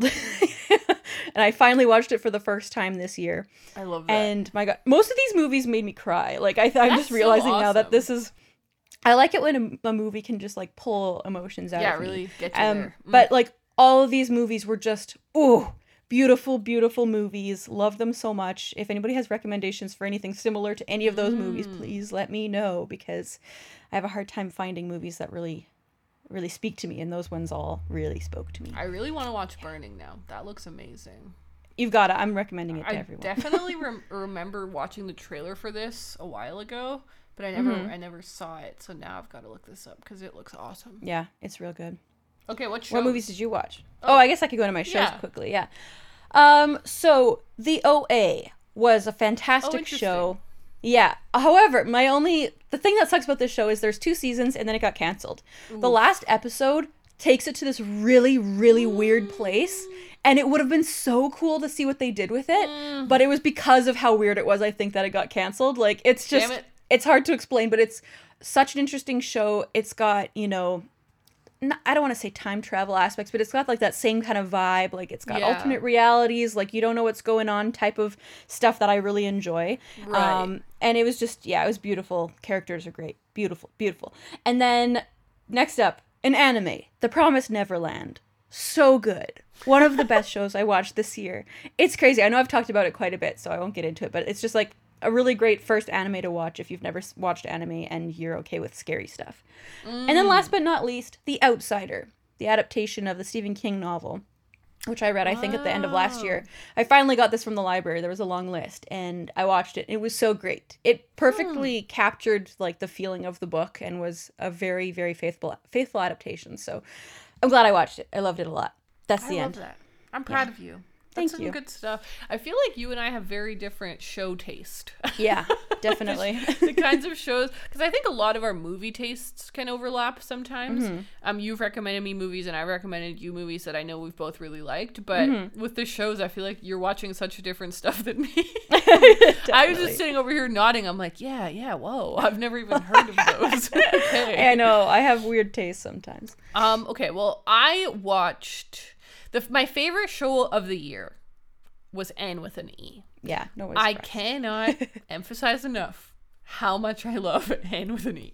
And I finally watched it for the first time this year. I love that. And my god, most of these movies made me cry. Like I, I'm That's just so realizing now that awesome. this is. I like it when a, a movie can just like pull emotions out yeah, of me. really get you Um, there. Mm. but like all of these movies were just ooh, beautiful, beautiful movies. Love them so much. If anybody has recommendations for anything similar to any of those movies, Mm. please let me know because I have a hard time finding movies that really, really speak to me, and those ones all really spoke to me. I really want to watch Burning now. That looks amazing. You've got it. I'm recommending it to I everyone. definitely rem- remember watching the trailer for this a while ago, but I never Mhm. I never saw it. So now I've got to look this up because it looks awesome. Yeah, it's real good. Okay, what shows? What movies did you watch? Oh. Oh, I guess I could go into my shows Yeah. quickly. Yeah. Um. So The O A was a Oh, fantastic interesting. show. Yeah. However, my only the thing that sucks about this show is there's two seasons and then it got canceled. Ooh. The last episode takes it to this really, really weird place, and it would have been so cool to see what they did with it. Mm. But it was because of how weird it was, I think, that it got canceled. Like, it's just it. it's hard to explain, but it's such an interesting show. It's got, you know, not, I don't want to say time travel aspects, but it's got like that same kind of vibe. Like, it's got yeah. alternate realities, like you don't know what's going on type of stuff that I really enjoy. Right. Um, and it was just, yeah, it was beautiful. Characters are great. Beautiful, beautiful. And then next up, an anime, The Promised Neverland. So good. One of the best shows I watched this year. It's crazy. I know I've talked about it quite a bit, so I won't get into it, but it's just like a really great first anime to watch if you've never watched anime and you're okay with scary stuff. Mm. And then last but not least, The Outsider, the adaptation of the Stephen King novel, which I read, I think, at the end of last year. I finally got this from the library. There was a long list, and I watched it. It was so great. It perfectly hmm. captured, like, the feeling of the book and was a very, very faithful faithful adaptation. So I'm glad I watched it. I loved it a lot. That's I the love end. That. I'm proud yeah. of you. Thank That's you. some good stuff. I feel like you and I have very different show taste. Yeah, definitely. the, the kinds of shows, because I think a lot of our movie tastes can overlap sometimes. Mm-hmm. Um, you've recommended me movies and I recommended you movies that I know we've both really liked. But mm-hmm. with the shows, I feel like you're watching such different stuff than me. I was just sitting over here nodding. I'm like, yeah, yeah, whoa. I've never even heard of those. Okay. I know. I have weird tastes sometimes. Um. Okay, well, I watched... The, my favorite show of the year was Anne with an E. Yeah, no I cannot emphasize enough how much I love Anne with an E.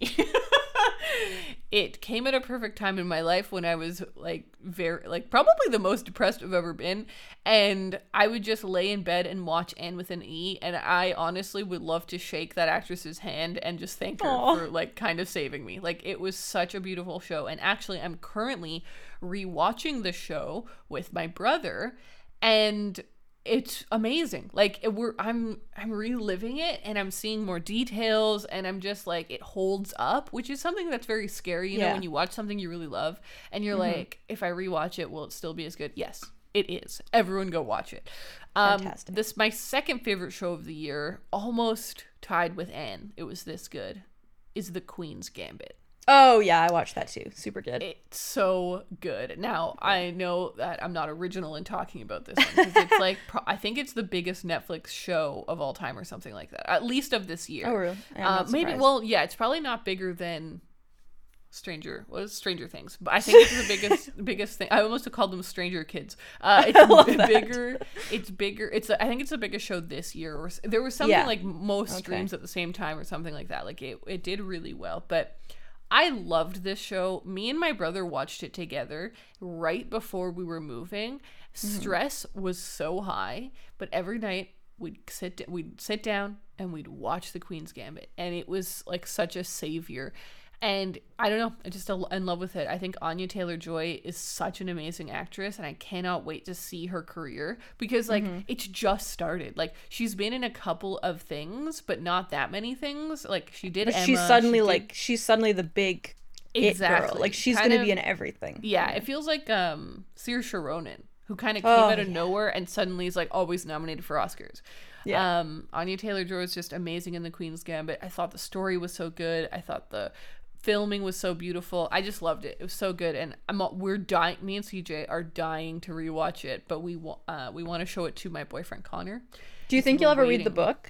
It came at a perfect time in my life when I was like very, like probably the most depressed I've ever been. And I would just lay in bed and watch Anne with an E. And I honestly would love to shake that actress's hand and just thank her Aww. for like kind of saving me. Like, it was such a beautiful show. And actually, I'm currently rewatching the show with my brother, and it's amazing. Like, it, we're I'm I'm reliving it, and I'm seeing more details, and I'm just like, it holds up, which is something that's very scary, you yeah. know, when you watch something you really love and you're mm-hmm. like, if I rewatch it, will it still be as good? Yes, it is. Everyone go watch it. Um Fantastic. This my second favorite show of the year, almost tied with Anne. It was this good. Is The Queen's Gambit. Oh, yeah, I watched that too. Super good. It's so good. Now, I know that I'm not original in talking about this one, because it's like, pro- I think it's the biggest Netflix show of all time or something like that, at least of this year. Oh, really? Uh, maybe, well, yeah, it's probably not bigger than Stranger, what is Stranger Things? But I think it's the biggest biggest thing. I almost called them Stranger Kids. Uh, it's b- bigger. It's bigger. It's a, I think it's the biggest show this year. Or there was something yeah. like most okay. streams at the same time or something like that. Like, it, it did really well, but I loved this show. Me and my brother watched it together right before we were moving. Mm-hmm. Stress was so high, but every night we'd sit we'd sit down and we'd watch The Queen's Gambit, and it was like such a savior. And I don't know, I'm just in love with it. I think Anya Taylor-Joy is such an amazing actress, and I cannot wait to see her career, because like mm-hmm. it's just started. Like, she's been in a couple of things, but not that many things. Like, she did but Emma. She's suddenly she did... like she's suddenly the big exactly. it girl. Like, she's kind gonna of, be in everything. Yeah, it feels like um Saoirse Ronan, who kind of came oh, out of yeah. nowhere and suddenly is like always nominated for Oscars. Yeah. Um, Anya Taylor-Joy is just amazing in The Queen's Gambit. I thought the story was so good. I thought the filming was so beautiful. I just loved it. It was so good, and I'm we're dying. Me and C J are dying to rewatch it, but we want uh we want to show it to my boyfriend Connor. Do you think you'll ever waiting. read the book?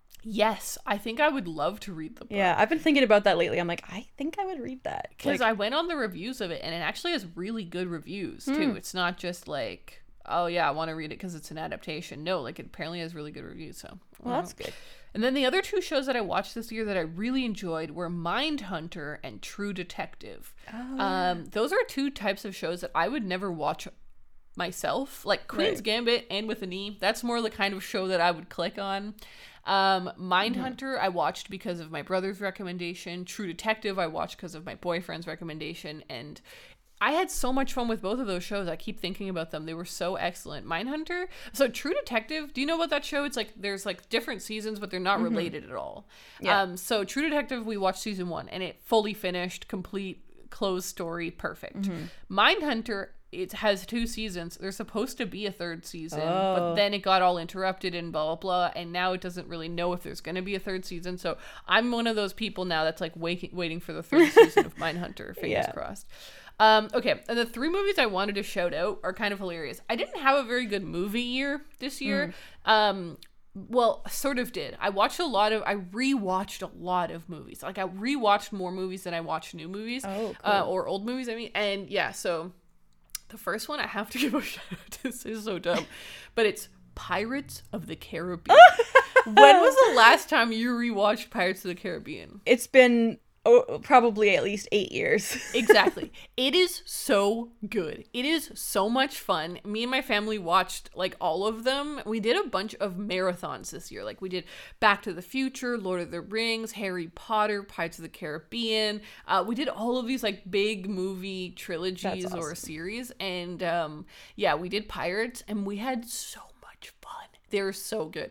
Yes, I think I would love to read the book. Yeah, I've been thinking about that lately. I'm like, I think I would read that, because like, I went on the reviews of it, and it actually has really good reviews too. Mm. It's not just like, oh yeah, I want to read it because it's an adaptation. No, like, it apparently has really good reviews. So well, that's know. good. And then the other two shows that I watched this year that I really enjoyed were Mindhunter and True Detective. Oh. Um, those are two types of shows that I would never watch myself. Like, Queen's right. Gambit and With an E, that's more the kind of show that I would click on. Um, Mindhunter, mm-hmm. I watched because of my brother's recommendation. True Detective, I watched because of my boyfriend's recommendation. And I had so much fun with both of those shows. I keep thinking about them. They were so excellent. Mindhunter. So True Detective, do you know about that show? It's like, there's like different seasons, but they're not mm-hmm. related at all. Yeah. Um, so True Detective, we watched season one, and it fully finished, complete, closed story, perfect. Mm-hmm. Mindhunter, it has two seasons. There's supposed to be a third season, Oh. but then it got all interrupted and blah, blah, blah. And now it doesn't really know if there's going to be a third season. So I'm one of those people now that's like waiting, waiting for the third season of Mindhunter. Fingers Yeah. crossed. Um, okay, and the three movies I wanted to shout out are kind of hilarious. I didn't have a very good movie year this year. Mm. Um, well, sort of did. I watched a lot of, I rewatched a lot of movies. Like, I rewatched more movies than I watched new movies. Oh, cool. uh, or old movies, I mean. And yeah, so the first one I have to give a shout out to. This is so dumb. But it's Pirates of the Caribbean. When was the last time you rewatched Pirates of the Caribbean? It's been oh, probably at least eight years. Exactly. It is so good. It is so much fun. Me and my family watched like all of them. We did a bunch of marathons this year. Like we did Back to the Future, Lord of the Rings, Harry Potter, Pirates of the Caribbean. Uh, we did all of these like big movie trilogies That's or awesome. series. And um, yeah, we did Pirates and we had so much fun. They're so good.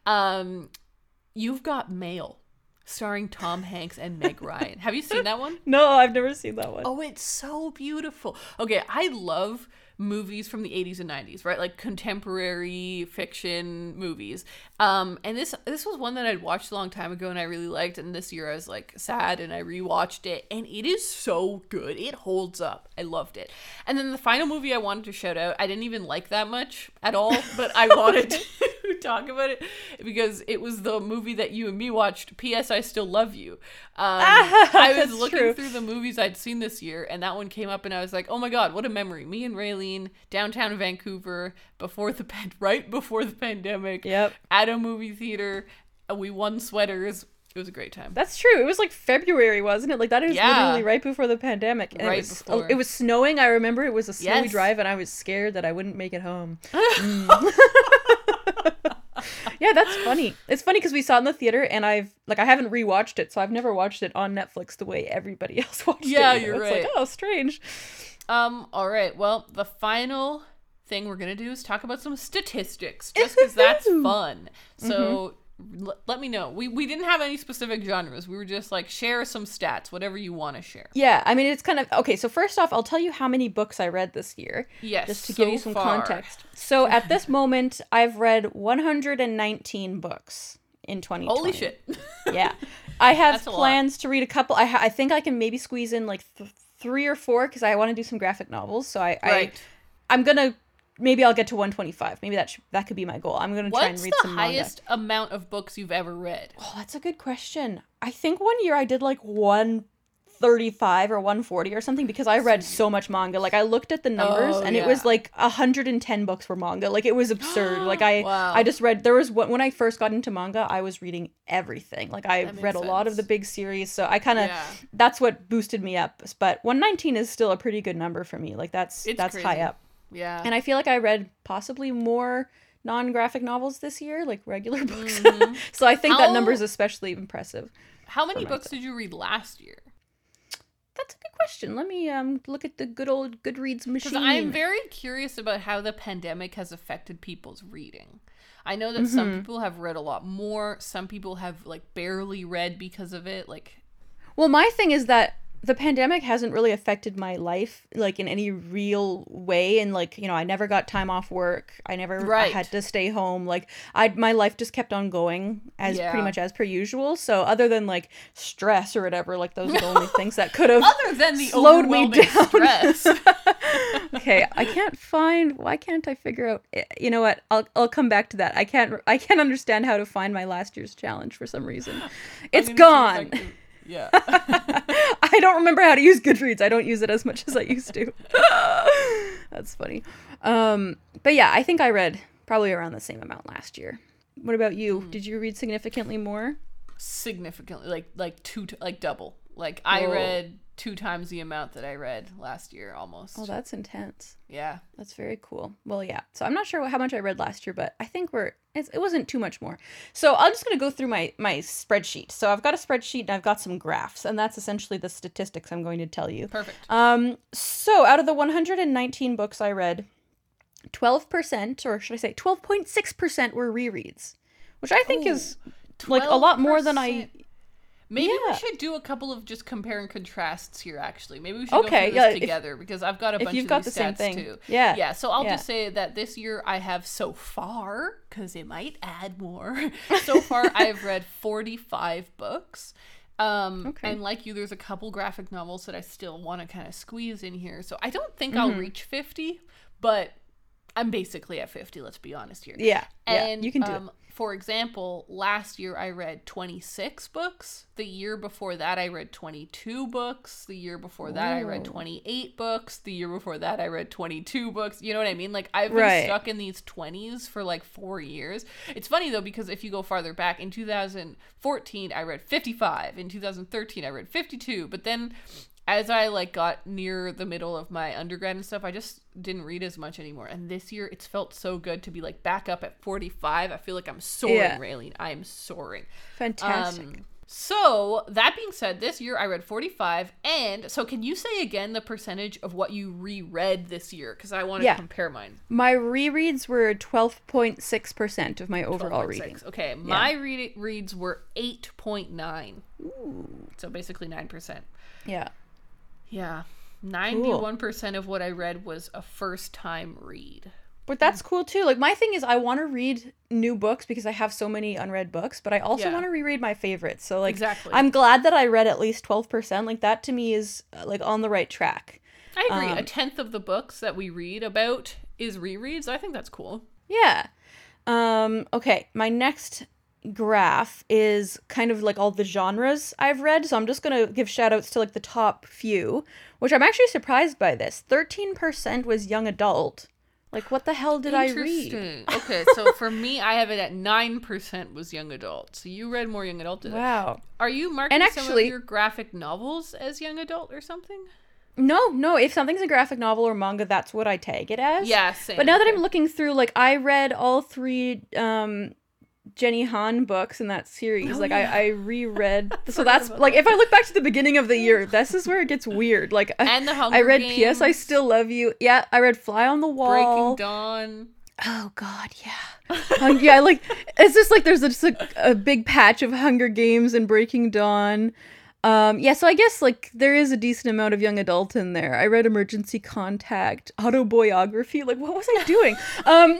Um, You've Got Mail, starring Tom Hanks and Meg Ryan. Have you seen that one? No, I've never seen that one. Oh, it's so beautiful. Okay, I love movies from the eighties and nineties, right? Like contemporary fiction movies. Um, and this this was one that I'd watched a long time ago and I really liked. And this year I was like sad and I rewatched it. And it is so good. It holds up. I loved it. And then the final movie I wanted to shout out, I didn't even like that much at all, but I wanted to talk about it because it was the movie that you and me watched, P S I Still Love You. Um, I was That's looking true. through the movies I'd seen this year and that one came up and I was like, oh my God, what a memory. Me and Raylene, downtown Vancouver, before the pan- right before the pandemic, Yep. at a movie theater. uh, We won sweaters. It was a great time. That's true. It was like February, wasn't it? Like that was Yeah. literally right before the pandemic. And Right it was, before. It was snowing. I remember it was a snowy Yes. drive, and I was scared that I wouldn't make it home. Mm. Yeah, that's funny. It's funny because we saw it in the theater, and I've like I haven't rewatched it, so I've never watched it on Netflix the way everybody else watched Yeah, it. you know? you're It's right. like, oh, strange. Um, all right. Well, the final thing we're going to do is talk about some statistics, just because that's fun. So Mm-hmm. l- let me know. We, we didn't have any specific genres. We were just like, share some stats, whatever you want to share. Yeah, I mean, it's kind of okay. So first off, I'll tell you how many books I read this year. Yes. Just to so give you some far. context. So at this moment, I've read one hundred nineteen books in twenty twenty. Holy shit. Yeah. I have That's a lot. plans to read a couple. I, ha- I think I can maybe squeeze in like th- three or four because I want to do some graphic novels. So I, Right. I I'm going to, maybe I'll get to one twenty-five. Maybe that sh- that could be my goal. I'm going to try and What's read the some manga. highest amount of books you've ever read? Oh, that's a good question. I think one year I did like one thirty-five or one forty or something because I read so much manga. Like I looked at the numbers Oh, and it was yeah. like one hundred ten books were manga. Like it was absurd. Like I Wow. I just read there was one when I first got into manga, I was reading everything. Like I That makes read a lot of sense. the big series. So I kind of Yeah. that's what boosted me up. But one nineteen is still a pretty good number for me. Like that's It's that's crazy. high up. Yeah. And I feel like I read possibly more non-graphic novels this year, like regular books. Mhm. So I think How- that number is especially impressive. How many for books myself. did you read last year? That's a good question. Let me um look at the good old Goodreads machine. Because I'm very curious about how the pandemic has affected people's reading. I know that some Mhm. people have read a lot more. Some people have like barely read because of it. Like, Well, my thing is that the pandemic hasn't really affected my life like in any real way, and like you know I never got time off work. I never Right. I had to stay home. Like I my life just kept on going as Yeah. pretty much as per usual. So other than like stress or whatever, like those are the only things that could have other than the slowed me overwhelming down. stress. Okay, I can't find. Why can't I figure out? eh, You know what? I'll I'll come back to that. I can't. I can't understand how to find my last year's challenge for some reason. It's I'm gonna see gone. if I can- Yeah. I don't remember how to use Goodreads. I don't use it as much as I used to. That's funny. Um, but yeah, I think I read probably around the same amount last year. What about you? Hmm. Did you read significantly more? Significantly, like like two, t- like double. Like I Whoa. read two times the amount that I read last year, almost. Oh, that's intense. Yeah. That's very cool. Well, yeah. So I'm not sure what, how much I read last year, but I think we're it's, it wasn't too much more. So I'm just gonna go through my my spreadsheet. So I've got a spreadsheet and I've got some graphs, and that's essentially the statistics I'm going to tell you. Perfect. Um. So out of the one hundred nineteen books I read, twelve percent, or should I say, twelve point six percent were rereads, which I think Oh, is like a lot more than I. twelve percent. Maybe Yeah. we should do a couple of just compare and contrasts here, actually. Maybe we should Okay, go through this yeah, if- together because I've got a if bunch you've of got these the same stats thing. too. Yeah. Yeah, so I'll Yeah. just say that this year I have so far, because it might add more, so far I've read forty-five books. Um, Okay. And like you, there's a couple graphic novels that I still want to kind of squeeze in here. So I don't think Mm-hmm. I'll reach fifty, but I'm basically at fifty, let's be honest here. Yeah. Yeah. And You can do um, it. for example, last year I read twenty-six books. The year before that I read twenty-two books. The year before that I read Ooh. twenty-eight books. The year before that I read twenty-two books. You know what I mean? Like I've been Right. stuck in these twenties for like four years. It's funny though because if you go farther back, in two thousand fourteen I read fifty-five. In two thousand thirteen I read fifty-two. But then as I like got near the middle of my undergrad and stuff, I just didn't read as much anymore. And this year it's felt so good to be like back up at forty-five. I feel like I'm soaring, Yeah. Raylene. I am soaring. Fantastic. Um, so that being said, this year I read forty-five. And so can you say again the percentage of what you reread this year? Because I want to Yeah. compare mine. My rereads were twelve point six percent of my overall twelve point six. reading. Okay, my read- reads were eight point nine. So basically nine percent. Yeah. Yeah. ninety-one percent of what I read was a first time read. But that's cool too. Like my thing is I want to read new books because I have so many unread books, but I also Yeah. want to reread my favorites. So like Exactly. I'm glad that I read at least twelve percent. Like that to me is uh, like on the right track. I agree. Um, a tenth of the books that we read about is rereads. I think that's cool. Yeah. Um okay, my next graph is kind of like all the genres I've read. So I'm just going to give shout outs to like the top few, which I'm actually surprised by this. thirteen percent was young adult. Like what the hell did I read? Interesting. Okay, so for me, I have it at nine percent was young adult. So you read more young adult than Wow. Are you marking And some actually- of your graphic novels as young adult or something? No, no, if something's a graphic novel or manga, that's what I tag it as. Yeah, same. But now that okay. I'm looking through, like, I read all three um, Jenny Han books in that series. Oh, like, yeah. I, I reread. so forgot that's, about like, that. if I look back to the beginning of the year, this is where it gets weird. Like, I, And the Hunger I read P S I Games. Still Love You. Yeah, I read Fly on the Wall. Breaking Dawn. Oh, God, yeah. Hung- yeah, like, it's just like there's just a, a big patch of Hunger Games and Breaking Dawn. Um, yeah, so I guess, like, there is a decent amount of young adult in there. I read Emergency Contact, Autobiography. Like, what was I doing? Um,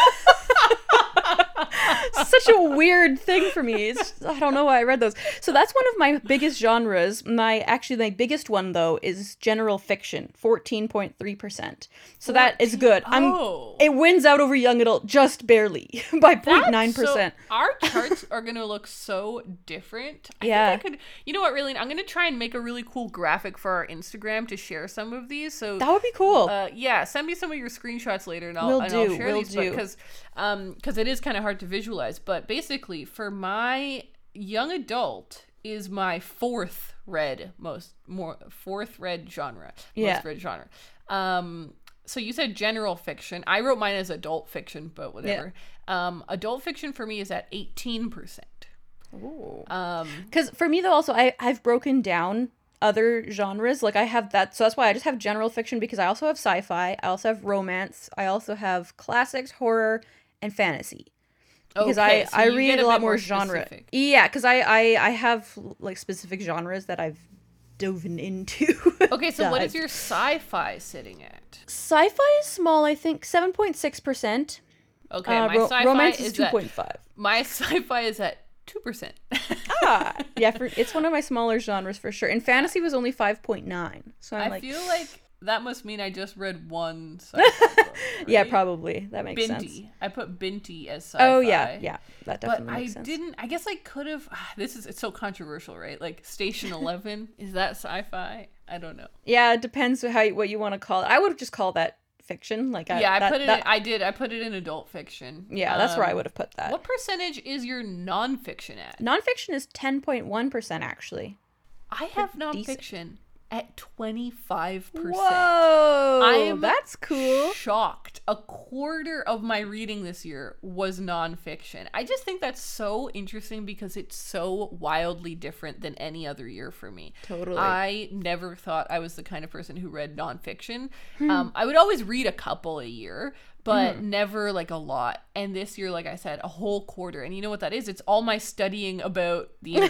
such a weird thing for me. It's just- I don't know why I read those. So that's one of my biggest genres. My, actually, my biggest one, though, is general fiction, fourteen point three percent. So that is good. I'm. Oh. It wins out over young adult just barely by zero point nine That's percent. So, our charts are going to look so different. I Yeah. think I could, you know what, really? I'm going to try and make a really cool graphic for our Instagram to share some of these. So That would be cool. Uh, yeah, send me some of your screenshots later, and I'll, Will and I'll do, share will these. do. Because, um, because it is kind of hard to visualize. But basically, for my young adult is my fourth read most more fourth read genre. Yeah. Most read genre. Um. So you said general fiction. I wrote mine as adult fiction, but whatever. Um, adult fiction for me is at eighteen percent. Ooh. Um, Because for me, though, also, I, I've broken down other genres. Like, I have that. So that's why I just have general fiction, because I also have sci-fi. I also have romance. I also have classics, horror, and fantasy. Because okay, I, so I you read get a lot bit more genre. specific. Yeah, because I, I, I have, like, specific genres that I've dove into. Okay, so what is Dived. your sci-fi sitting at? Sci-fi is small, I think, seven point six percent. Okay, Uh, my ro- sci-fi romance is, is two at point five. my sci-fi is at two percent. Ah, yeah, for, it's one of my smaller genres for sure. And fantasy was only five point nine. So I'm I like, feel like that must mean I just read one sci-fi book, yeah, right? probably. That makes sense. Binti. I put Binti as sci-fi. Oh, yeah, yeah. That But definitely I makes sense. didn't. I guess I could have. This is it's so controversial, right? Like Station Eleven is that sci-fi? I don't know. Yeah, it depends how you, what you want to call it. I would just call that fiction. Like, I, yeah, I that- put it. that- in, I did. I put it in adult fiction. yeah, that's where I Um, would have put that. What percentage is your nonfiction at? Nonfiction is ten point one percent actually. I have decent. nonfiction at twenty-five percent. Whoa, I am that's cool. Shocked. A quarter of my reading this year was nonfiction. I just think that's so interesting because it's so wildly different than any other year for me. Totally. I never thought I was the kind of person who read nonfiction. Hmm. Um, I would always read a couple a year, but never like a lot. And this year, like I said, a whole quarter. And you know what that is? It's all my studying about the internet.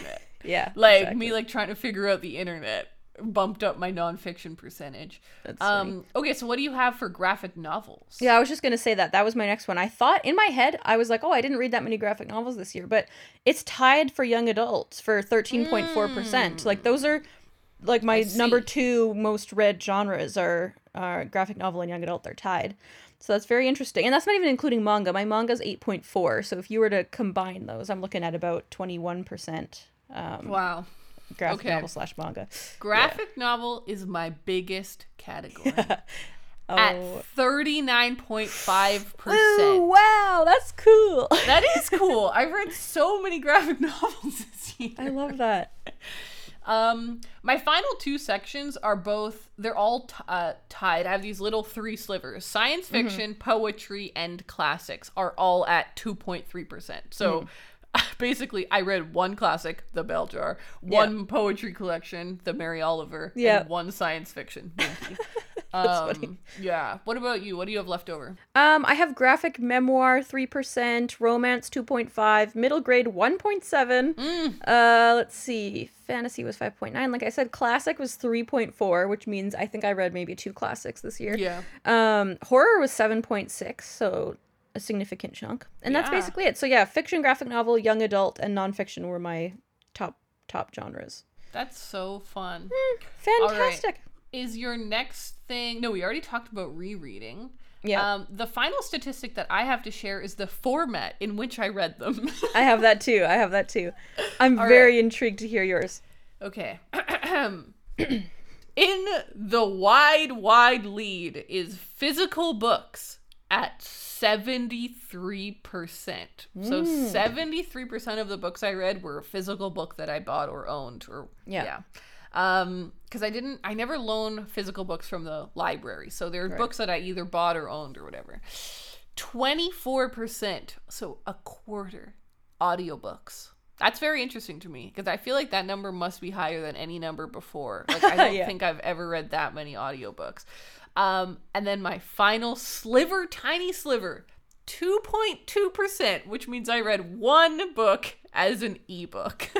Yeah. Like exactly. me, like trying to figure out the internet bumped up my nonfiction percentage. That's um funny. okay, so what do you have for graphic novels? Yeah, I was just gonna say that. That was my next one. I thought in my head, I was like, oh, I didn't read that many graphic novels this year, but it's tied for young adults for thirteen point four percent. Like those are like my number two most read genres are are graphic novel and young adult. They're tied. So that's very interesting. And that's not even including manga. My manga's eight point four. So if you were to combine those, I'm looking at about twenty-one percent. Um, Wow. graphic Okay. novel slash manga. Graphic novel is my biggest category. Oh. At thirty-nine point five Ooh, percent. wow, that's cool. That is cool. I've read so many graphic novels this year. I love that. Um, my final two sections are both, they're all t- uh, tied. I have these little three slivers. Science fiction, mm-hmm. poetry, and classics are all at two point three percent. So mm. basically, I read one classic, The Bell Jar, one yeah. poetry collection, The Mary Oliver, yeah. and one science fiction. That's um, funny. Yeah. What about you? What do you have left over? Um, I have graphic memoir three percent, romance two point five, middle grade one point seven. Mm. Uh, let's see. Fantasy was five point nine. Like I said, classic was three point four, which means I think I read maybe two classics this year. Yeah. Um, horror was seven point six, so a significant chunk. And yeah. that's basically it. So yeah, fiction, graphic novel, young adult, and nonfiction were my top top genres. That's so fun. Mm, fantastic. Is your next thing... No, we already talked about rereading. Yeah. Um, the final statistic that I have to share is the format in which I read them. I have that too. I have that too. I'm All very right. intrigued to hear yours. Okay. In the wide, wide lead is physical books at seventy-three percent. Mm. So seventy-three percent of the books I read were a physical book that I bought or owned. Or yeah. yeah. Um, because I didn't, I never loan physical books from the library. So there are right. books that I either bought or owned or whatever. twenty-four percent, so a quarter, audiobooks. That's very interesting to me because I feel like that number must be higher than any number before. Like I don't yeah. think I've ever read that many audiobooks. Um, and then my final sliver, tiny sliver, two point two percent, which means I read one book as an ebook.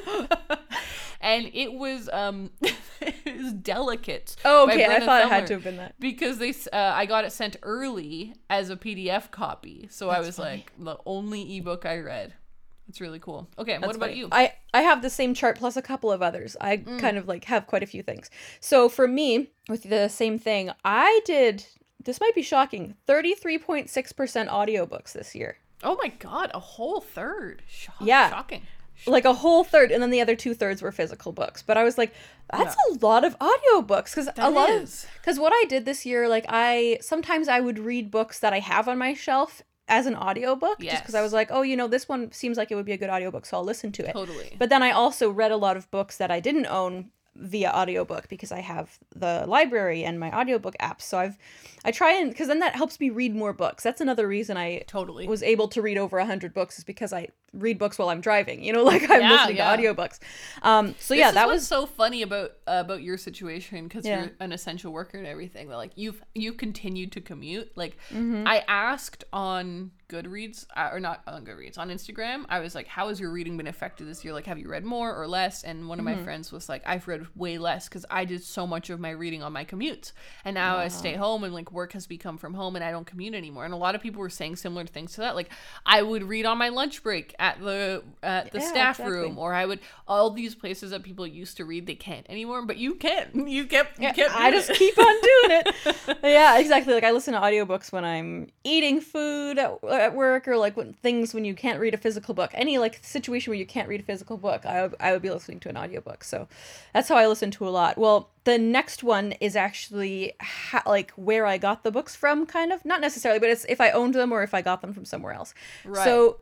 And it was um it was Delicate. Oh, okay. I thought Thumler, it had to have been that. Because they uh, I got it sent early as a P D F copy. So That's I was funny. like the only ebook I read. It's really cool. Okay, That's what about funny. you? I, I have the same chart plus a couple of others. I mm. kind of like have quite a few things. So for me, with the same thing, I did, this might be shocking, thirty-three point six percent audiobooks this year. Oh my God, a whole third. Shock, yeah. Shocking. Like a whole third, and then the other two thirds were physical books. But I was like, that's yeah. a lot of audiobooks. Because a lot is. of, because what I did this year, like I, sometimes I would read books that I have on my shelf as an audiobook, yes. just because I was like, oh, you know, this one seems like it would be a good audiobook, so I'll listen to it. Totally. But then I also read a lot of books that I didn't own via audiobook because I have the library and my audiobook apps. So I've I try and because then that helps me read more books. That's another reason I totally was able to read over a hundred books is because I read books while I'm driving. You know, like I'm yeah, listening yeah. to audiobooks. Um, so this yeah, is that what's was so funny about uh, about your situation because yeah. you're an essential worker and everything. That like you've you continued to commute. Like mm-hmm. I asked on Goodreads uh, or not on Goodreads on Instagram. I was like, how has your reading been affected this year? Like, have you read more or less? And one of mm-hmm. my friends was like, I've read way less because I did so much of my reading on my commutes, and now wow. I stay home and like work has become from home and I don't commute anymore. And a lot of people were saying similar things to that. Like I would read on my lunch break at the at the yeah, staff exactly. room, or I would all these places that people used to read they can't anymore, but you can. You kept you yeah, kept. I just it. keep on doing it. Yeah, exactly. Like I listen to audiobooks when I'm eating food at, at work, or like when things when you can't read a physical book. Any like situation where you can't read a physical book, I would, I would be listening to an audiobook. So that's how I listen to a lot. Well, the next one is actually ha- like where I got the books from, kind of. Not necessarily, but it's if I owned them or if I got them from somewhere else. Right. So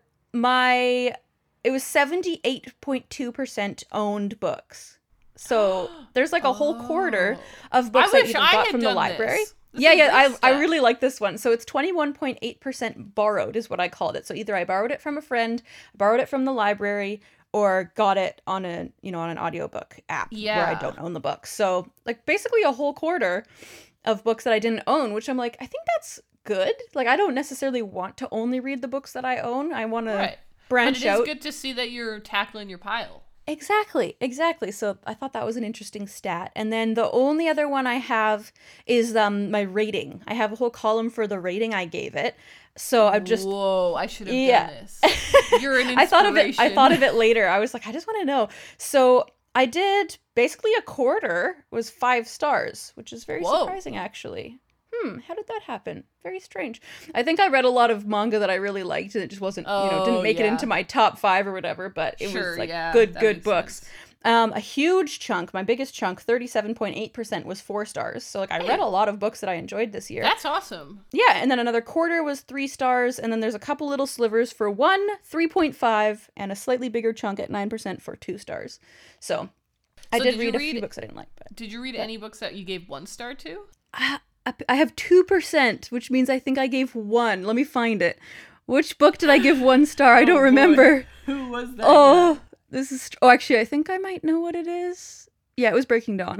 my, it was seventy-eight point two percent owned books. So there's like a whole oh. quarter of books I, I wish either I got had from the done library. This. This Yeah, yeah, I, stat. I really like this one. So it's twenty-one point eight percent borrowed is what I called it. So either I borrowed it from a friend, borrowed it from the library, or got it on a, you know, on an audiobook app yeah. where I don't own the book. So like basically a whole quarter of books that I didn't own, which I'm like, I think that's good. Like I don't necessarily want to only read the books that I own. I want right. to branch but it out. It's good to see that you're tackling your pile. Exactly, exactly. So I thought that was an interesting stat. And then the only other one I have is um my rating. I have a whole column for the rating I gave it. So I've just Whoa, I should have yeah. done this. You're an inspiration. I thought of it I thought of it later. I was like, I just want to know. So I did basically a quarter was five stars, which is very Whoa. surprising actually. Hmm, how did that happen? Very strange. I think I read a lot of manga that I really liked and it just wasn't, oh, you know, didn't make yeah. it into my top five or whatever, but it sure, was like yeah, good, that good makes books. sense. Um, a huge chunk, my biggest chunk, thirty-seven point eight percent was four stars. So like I Hey. read a lot of books that I enjoyed this year. That's awesome. Yeah, and then another quarter was three stars, and then there's a couple little slivers for one, three point five, and a slightly bigger chunk at nine percent for two stars. So I So did, did you read a read- few books I didn't like. But Did you read Yeah. any books that you gave one star to? I, I have two percent, which means I think I gave one. Let me find it. Which book did I give one star? I Oh, don't boy. remember. Who was that? Oh, guy? this is... Oh, actually, I think I might know what it is. Yeah, it was Breaking Dawn.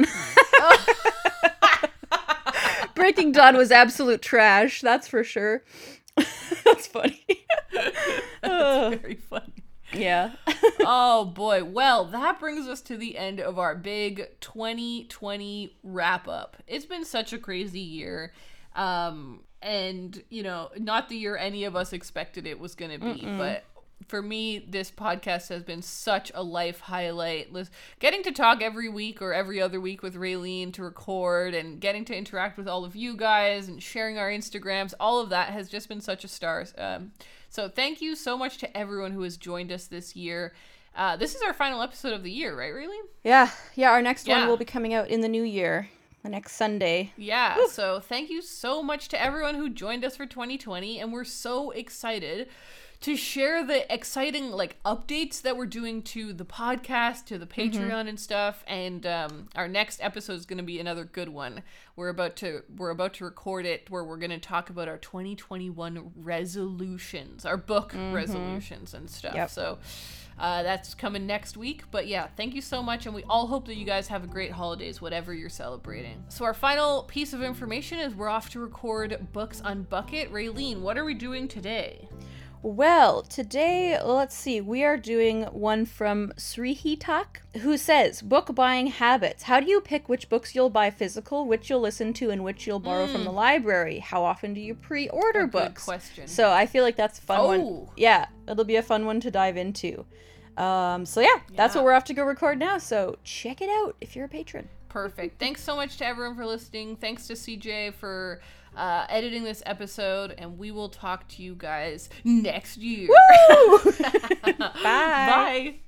Breaking Dawn was absolute trash, that's for sure. That's funny. That's very funny. Yeah. Oh boy. Well, that brings us to the end of our big twenty twenty wrap up. It's been such a crazy year. Um, and you know, not the year any of us expected it was going to be, Mm-mm. but for me, this podcast has been such a life highlight. Lis- Getting to talk every week or every other week with Raylene to record and getting to interact with all of you guys and sharing our Instagrams, all of that has just been such a star. Um, so thank you so much to everyone who has joined us this year. Uh, this is our final episode of the year, right, Raylene? Yeah. Yeah, our next Yeah. one will be coming out in the new year. The next Sunday. Yeah, so thank you so much to everyone who joined us for twenty twenty, and we're so excited to share the exciting like updates that we're doing to the podcast, to the Patreon Mm-hmm. and stuff. And um, our next episode is going to be another good one. We're about to we're about to record it where we're going to talk about our twenty twenty-one resolutions, our book resolutions and stuff. Yep. So uh, that's coming next week. But yeah, thank you so much, and we all hope that you guys have a great holidays, whatever you're celebrating. So our final piece of information is we're off to record Books on Bucket. Raylene, what are we doing today? Well, today, let's see, we are doing one from Srihitak, who says, book buying habits. How do you pick which books you'll buy physical, which you'll listen to, and which you'll borrow from the library? How often do you pre-order A good books? question. So I feel like that's a fun Oh. one. Yeah, it'll be a fun one to dive into. Um, so yeah, that's Yeah. what we're off to go record now. So check it out if you're a patron. Perfect. Thanks so much to everyone for listening. Thanks to C J for uh, editing this episode, and we will talk to you guys next year. Woo! Bye. Bye.